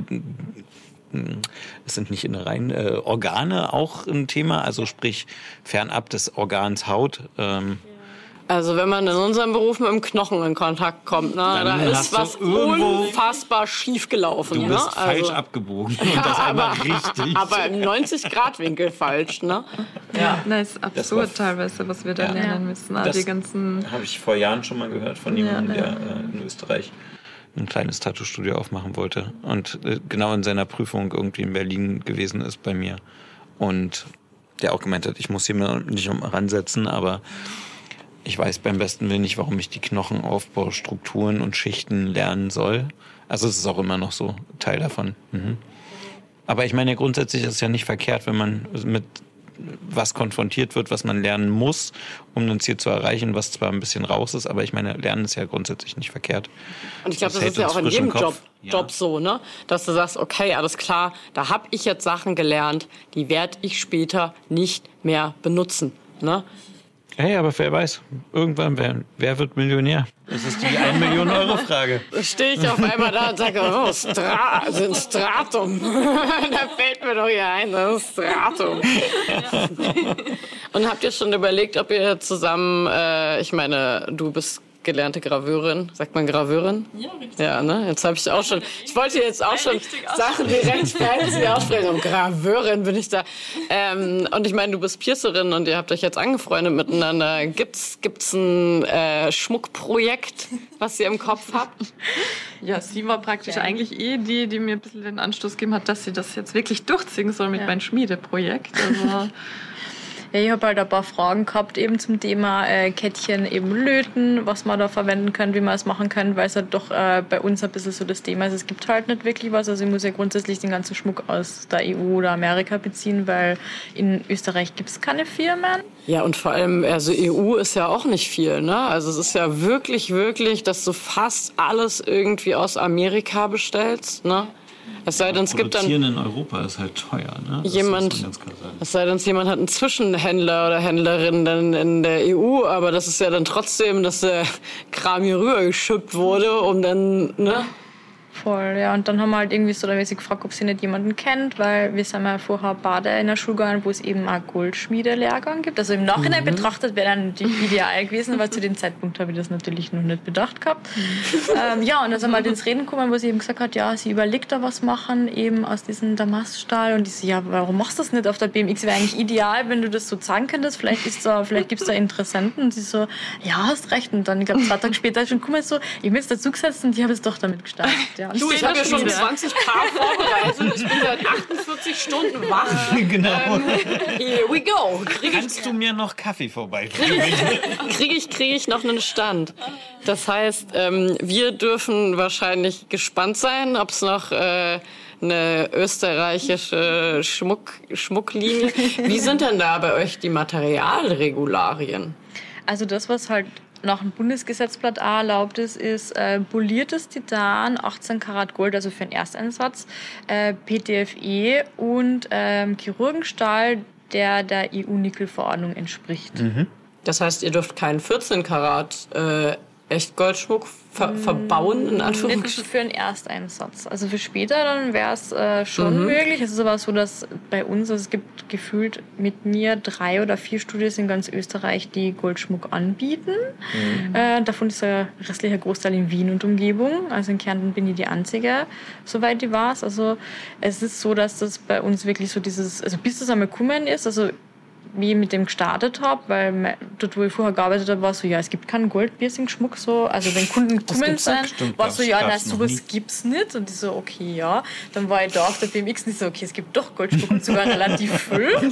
es sind nicht Innereien, äh, Organe auch ein Thema, also sprich fernab des Organs Haut. Ähm, Also wenn man in unserem Beruf mit dem Knochen in Kontakt kommt, ne, da ist was unfassbar schief gelaufen. Du bist ne? falsch also, abgebogen und das einmal richtig. Aber im neunzig-Grad-Winkel falsch, ne? Ja, das ist absurd Das war- teilweise, was wir da Ja. lernen müssen. All Das- die ganzen... Habe ich vor Jahren schon mal gehört von jemandem, Ja, der äh, in Österreich ein kleines Tattoo-Studio aufmachen wollte und äh, genau in seiner Prüfung irgendwie in Berlin gewesen ist bei mir und der auch gemeint hat, ich muss hier mal nicht um ransetzen, aber ich weiß beim besten Willen nicht, warum ich die Knochenaufbaustrukturen und Schichten lernen soll. Also es ist auch immer noch so Teil davon. Mhm. Aber ich meine, grundsätzlich ist es ja nicht verkehrt, wenn man mit was konfrontiert wird, was man lernen muss, um ein Ziel zu erreichen, was zwar ein bisschen raus ist, aber ich meine, Lernen ist ja grundsätzlich nicht verkehrt. Und ich glaube, das, hält ist ja uns auch in frisch im jedem Job, Kopf. Ja. Job so, ne? Dass du sagst, okay, alles klar, da habe ich jetzt Sachen gelernt, die werde ich später nicht mehr benutzen, ne? Hey, aber wer weiß, irgendwann, wer, wer wird Millionär? Das ist die ein Million Euro Frage. Da stehe ich auf einmal da und sage, oh, Stra also ein Stratum. Da fällt mir doch hier ein, das ist Stratum. Und habt ihr schon überlegt, ob ihr zusammen, äh, ich meine, du bist gelernte Graveurin, sagt man Graveurin? Ja, richtig. Ja, ne? Jetzt habe ich auch schon, ich wollte jetzt auch schon Sachen direkt fancy aussprechen. Und Graveurin bin ich da. Ähm, und ich meine, du bist Piercerin und ihr habt euch jetzt angefreundet miteinander. Gibt's, gibt's ein äh, Schmuckprojekt, was ihr im Kopf habt? Ja, sie war praktisch eigentlich eh die, die mir ein bisschen den Anstoß gegeben hat, dass sie das jetzt wirklich durchziehen soll mit Ja. meinem Schmiedeprojekt. Also Ja, ich habe halt ein paar Fragen gehabt eben zum Thema äh, Kettchen eben löten, was man da verwenden kann, wie man es machen kann, weil es halt doch äh, bei uns ein bisschen so das Thema ist. Es gibt halt nicht wirklich was, also ich muss ja grundsätzlich den ganzen Schmuck aus der E U oder Amerika beziehen, weil in Österreich gibt es keine Firmen. Ja, und vor allem, also E U ist ja auch nicht viel, ne? Also es ist ja wirklich, wirklich, dass du fast alles irgendwie aus Amerika bestellst, ne? Es sei denn, es gibt dann Produzieren in Europa ist halt teuer, ne? Das jemand, muss man ganz klar sagen. es sei denn, jemand hat einen Zwischenhändler oder Händlerin dann in der E U, aber das ist ja dann trotzdem, dass der Kram hier rübergeschippt wurde, um dann, ne? Voll, ja. Und dann haben wir halt irgendwie so mäßig gefragt, ob sie nicht jemanden kennt, weil wir sind ja vorher beide in der Schule gegangen, wo es eben auch Goldschmiede-Lehrgang gibt. Also im Nachhinein mhm. betrachtet wäre dann natürlich ideal gewesen, weil zu dem Zeitpunkt habe ich das natürlich noch nicht bedacht gehabt. ähm, ja, und dann sind wir halt ins Reden gekommen, wo sie eben gesagt hat, ja, sie überlegt da was machen, eben aus diesem Damaststahl. Und ich so, ja, warum machst du das nicht auf der B M X? Wäre eigentlich ideal, wenn du das so sagen könntest. Vielleicht ist da, vielleicht gibt es da Interessenten. Und sie so, ja, hast recht. Und dann, ich glaube, zwei Tage später schon, guck mal so, ich bin jetzt dazu gesetzt und die habe es doch damit gestartet. Ja. Du, ich habe ja schon zwanzig Paar vorbereitet. Ich bin seit achtundvierzig Stunden wach. Genau. Ähm, here we go. Krieg ich, Kannst du mir noch Kaffee vorbeibringen? kriege ich, krieg ich noch einen Stand. Das heißt, ähm, wir dürfen wahrscheinlich gespannt sein, ob es noch äh, eine österreichische Schmuck, Schmucklinie. Wie sind denn da bei euch die Materialregularien? Also das, was halt nach dem Bundesgesetzblatt A erlaubt ist, ist äh, poliertes Titan, achtzehn Karat Gold, also für den Ersteinsatz, äh, P T F E und ähm, Chirurgenstahl, der der E U-Nickel-Verordnung entspricht. Das heißt, ihr dürft keinen vierzehn Karat äh, echt Goldschmuck ver- verbauen, in Nicht Anführungsstrichen? für einen Ersteinsatz. Also für später dann wäre es äh, schon mhm. möglich. Es ist aber so, dass bei uns, also es gibt gefühlt mit mir drei oder vier Studios in ganz Österreich, die Goldschmuck anbieten. Mhm. Äh, davon ist ein restlicher Großteil in Wien und Umgebung. Also in Kärnten bin ich die Einzige, soweit ich weiß. Also es ist so, dass das bei uns wirklich so dieses, also bis das einmal gekommen ist, also wie ich mit dem gestartet habe, weil me- dort, wo ich vorher gearbeitet habe, war so, ja, es gibt keinen Goldpiercing-Schmuck so. Also wenn Kunden kommen sind, Stimmt, war so, gab's- ja, gab's nein, noch sowas nie. gibt's nicht. Und ich so, okay, ja. Dann war ich da auf der B M X und ich so, okay, es gibt doch Goldschmuck und sogar relativ viel. ähm,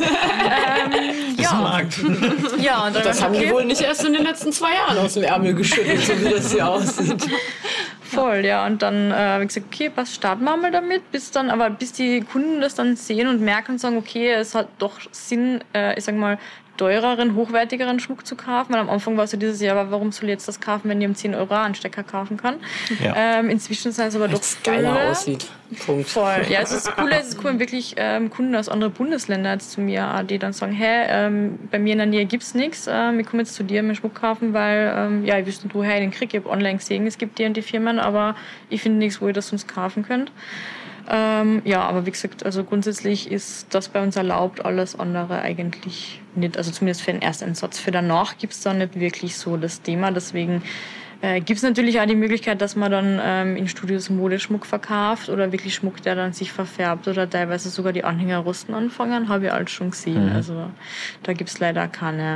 ja. ja, und dann Das haben okay, die wohl nicht erst in den letzten zwei Jahren aus dem Ärmel geschüttelt, so wie das hier aussieht. voll, ja. Und dann äh, habe ich gesagt, okay, was starten wir mal damit, bis dann, aber bis die Kunden das dann sehen und merken und sagen, okay, es hat doch Sinn, äh, ich sag mal, teureren, hochwertigeren Schmuck zu kaufen. Weil am Anfang war so dieses Jahr, aber warum soll ich jetzt das kaufen, wenn ich um zehn Euro Anstecker kaufen kann? Ja. Ähm, inzwischen sind es aber doch Weil's geiler viele. aussieht. Punkt. Voll. Ja, es ist cool, es kommen wirklich ähm, Kunden aus anderen Bundesländern jetzt zu mir, die dann sagen, hey, ähm, bei mir in der Nähe gibt's nichts, ähm, ich komme jetzt zu dir mit Schmuck kaufen, weil ähm, ja, ich wüsste nicht, woher ich den kriege. Ich habe online gesehen, es gibt die und die Firmen, aber ich finde nichts, wo ihr das sonst kaufen könnt. Ähm, ja, aber wie gesagt, also grundsätzlich ist das bei uns erlaubt, alles andere eigentlich nicht. Also zumindest für den Ersteinsatz. Für danach gibt's da nicht wirklich so das Thema. Deswegen äh, gibt's natürlich auch die Möglichkeit, dass man dann ähm, in Studios Modeschmuck verkauft oder wirklich Schmuck, der dann sich verfärbt oder teilweise sogar die Anhänger rosten anfangen. Habe ich alles schon gesehen. Mhm. Also da gibt's leider keine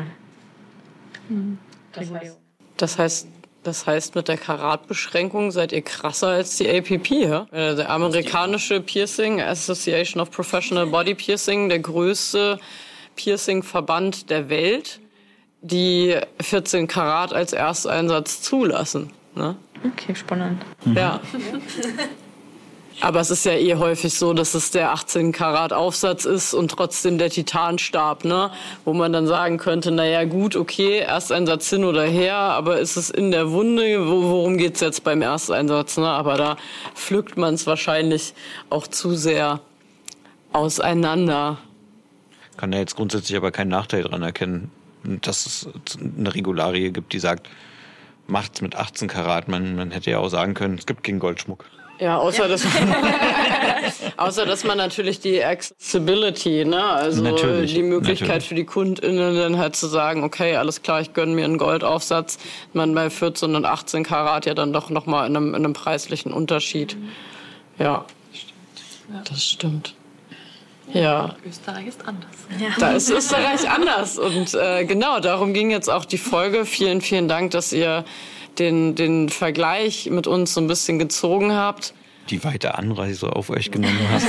Das heißt, Regulierung. das heißt, das heißt, mit der Karatbeschränkung seid ihr krasser als die A P P, ja? Äh, Der amerikanische Piercing Association of Professional Body Piercing, der größte Piercing-Verband der Welt, die vierzehn Karat als Ersteinsatz zulassen. Ne? Okay, spannend. Ja. Aber es ist ja eh häufig so, dass es der achtzehn Karat Aufsatz ist und trotzdem der Titanstab, ne? Wo man dann sagen könnte, naja gut, okay, Ersteinsatz hin oder her, aber ist es in der Wunde, wo, worum geht's jetzt beim Ersteinsatz, ne? Aber da pflückt man es wahrscheinlich auch zu sehr auseinander. Kann da jetzt grundsätzlich aber keinen Nachteil dran erkennen, dass es eine Regularie gibt, die sagt, macht's mit achtzehn Karat. Man, man hätte ja auch sagen können, es gibt keinen Goldschmuck. Ja, außer, Dass, außer dass man natürlich die Accessibility, ne, also Natürlich, die Möglichkeit natürlich. für die KundInnen dann halt zu sagen, okay, alles klar, ich gönne mir einen Goldaufsatz. Man bei vierzehn und achtzehn Karat ja dann doch nochmal in einem, in einem preislichen Unterschied. Ja, das stimmt. Ja, Österreich ist anders. da ist Österreich anders. Und äh, genau, darum ging jetzt auch die Folge. Vielen, vielen Dank, dass ihr den, den Vergleich mit uns so ein bisschen gezogen habt. Die weite Anreise auf euch genommen hast.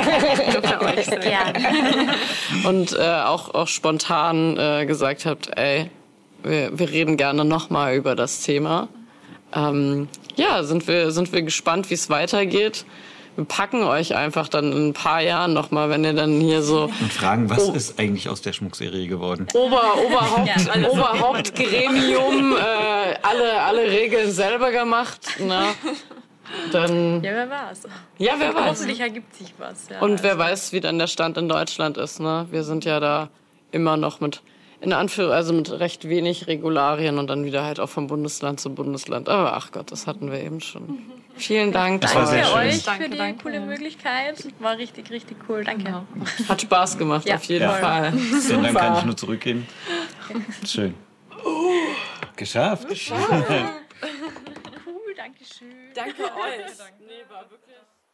Und äh, auch, auch spontan äh, gesagt habt, ey, wir, wir reden gerne nochmal über das Thema. Ähm, ja, sind wir, sind wir gespannt, wie es weitergeht. Wir packen euch einfach dann in ein paar Jahren nochmal, wenn ihr dann hier so Und fragen, was Oh. ist eigentlich aus der Schmuckserie geworden? Ober, Oberhaupt, Oberhauptgremium, äh, alle, alle Regeln selber gemacht. Ne? Dann, Ja, wer weiß. ja, wer weiß. Hoffentlich ergibt sich was. Ja, Und wer weiß, wie dann der Stand in Deutschland ist. Ne? Wir sind ja da immer noch mit, in Anführung, also mit recht wenig Regularien und dann wieder halt auch von Bundesland zu Bundesland. Aber ach Gott, das hatten wir eben schon. Vielen Dank. Das war Danke sehr schön. euch Danke, für die danke. coole Möglichkeit. War richtig, richtig cool. Danke. Hat Spaß gemacht, Ja, auf jeden ja. Fall. Den Dank kann ich nur zurückgeben. Schön. Geschafft. Cool, danke schön. Danke euch. Nee, war wirklich...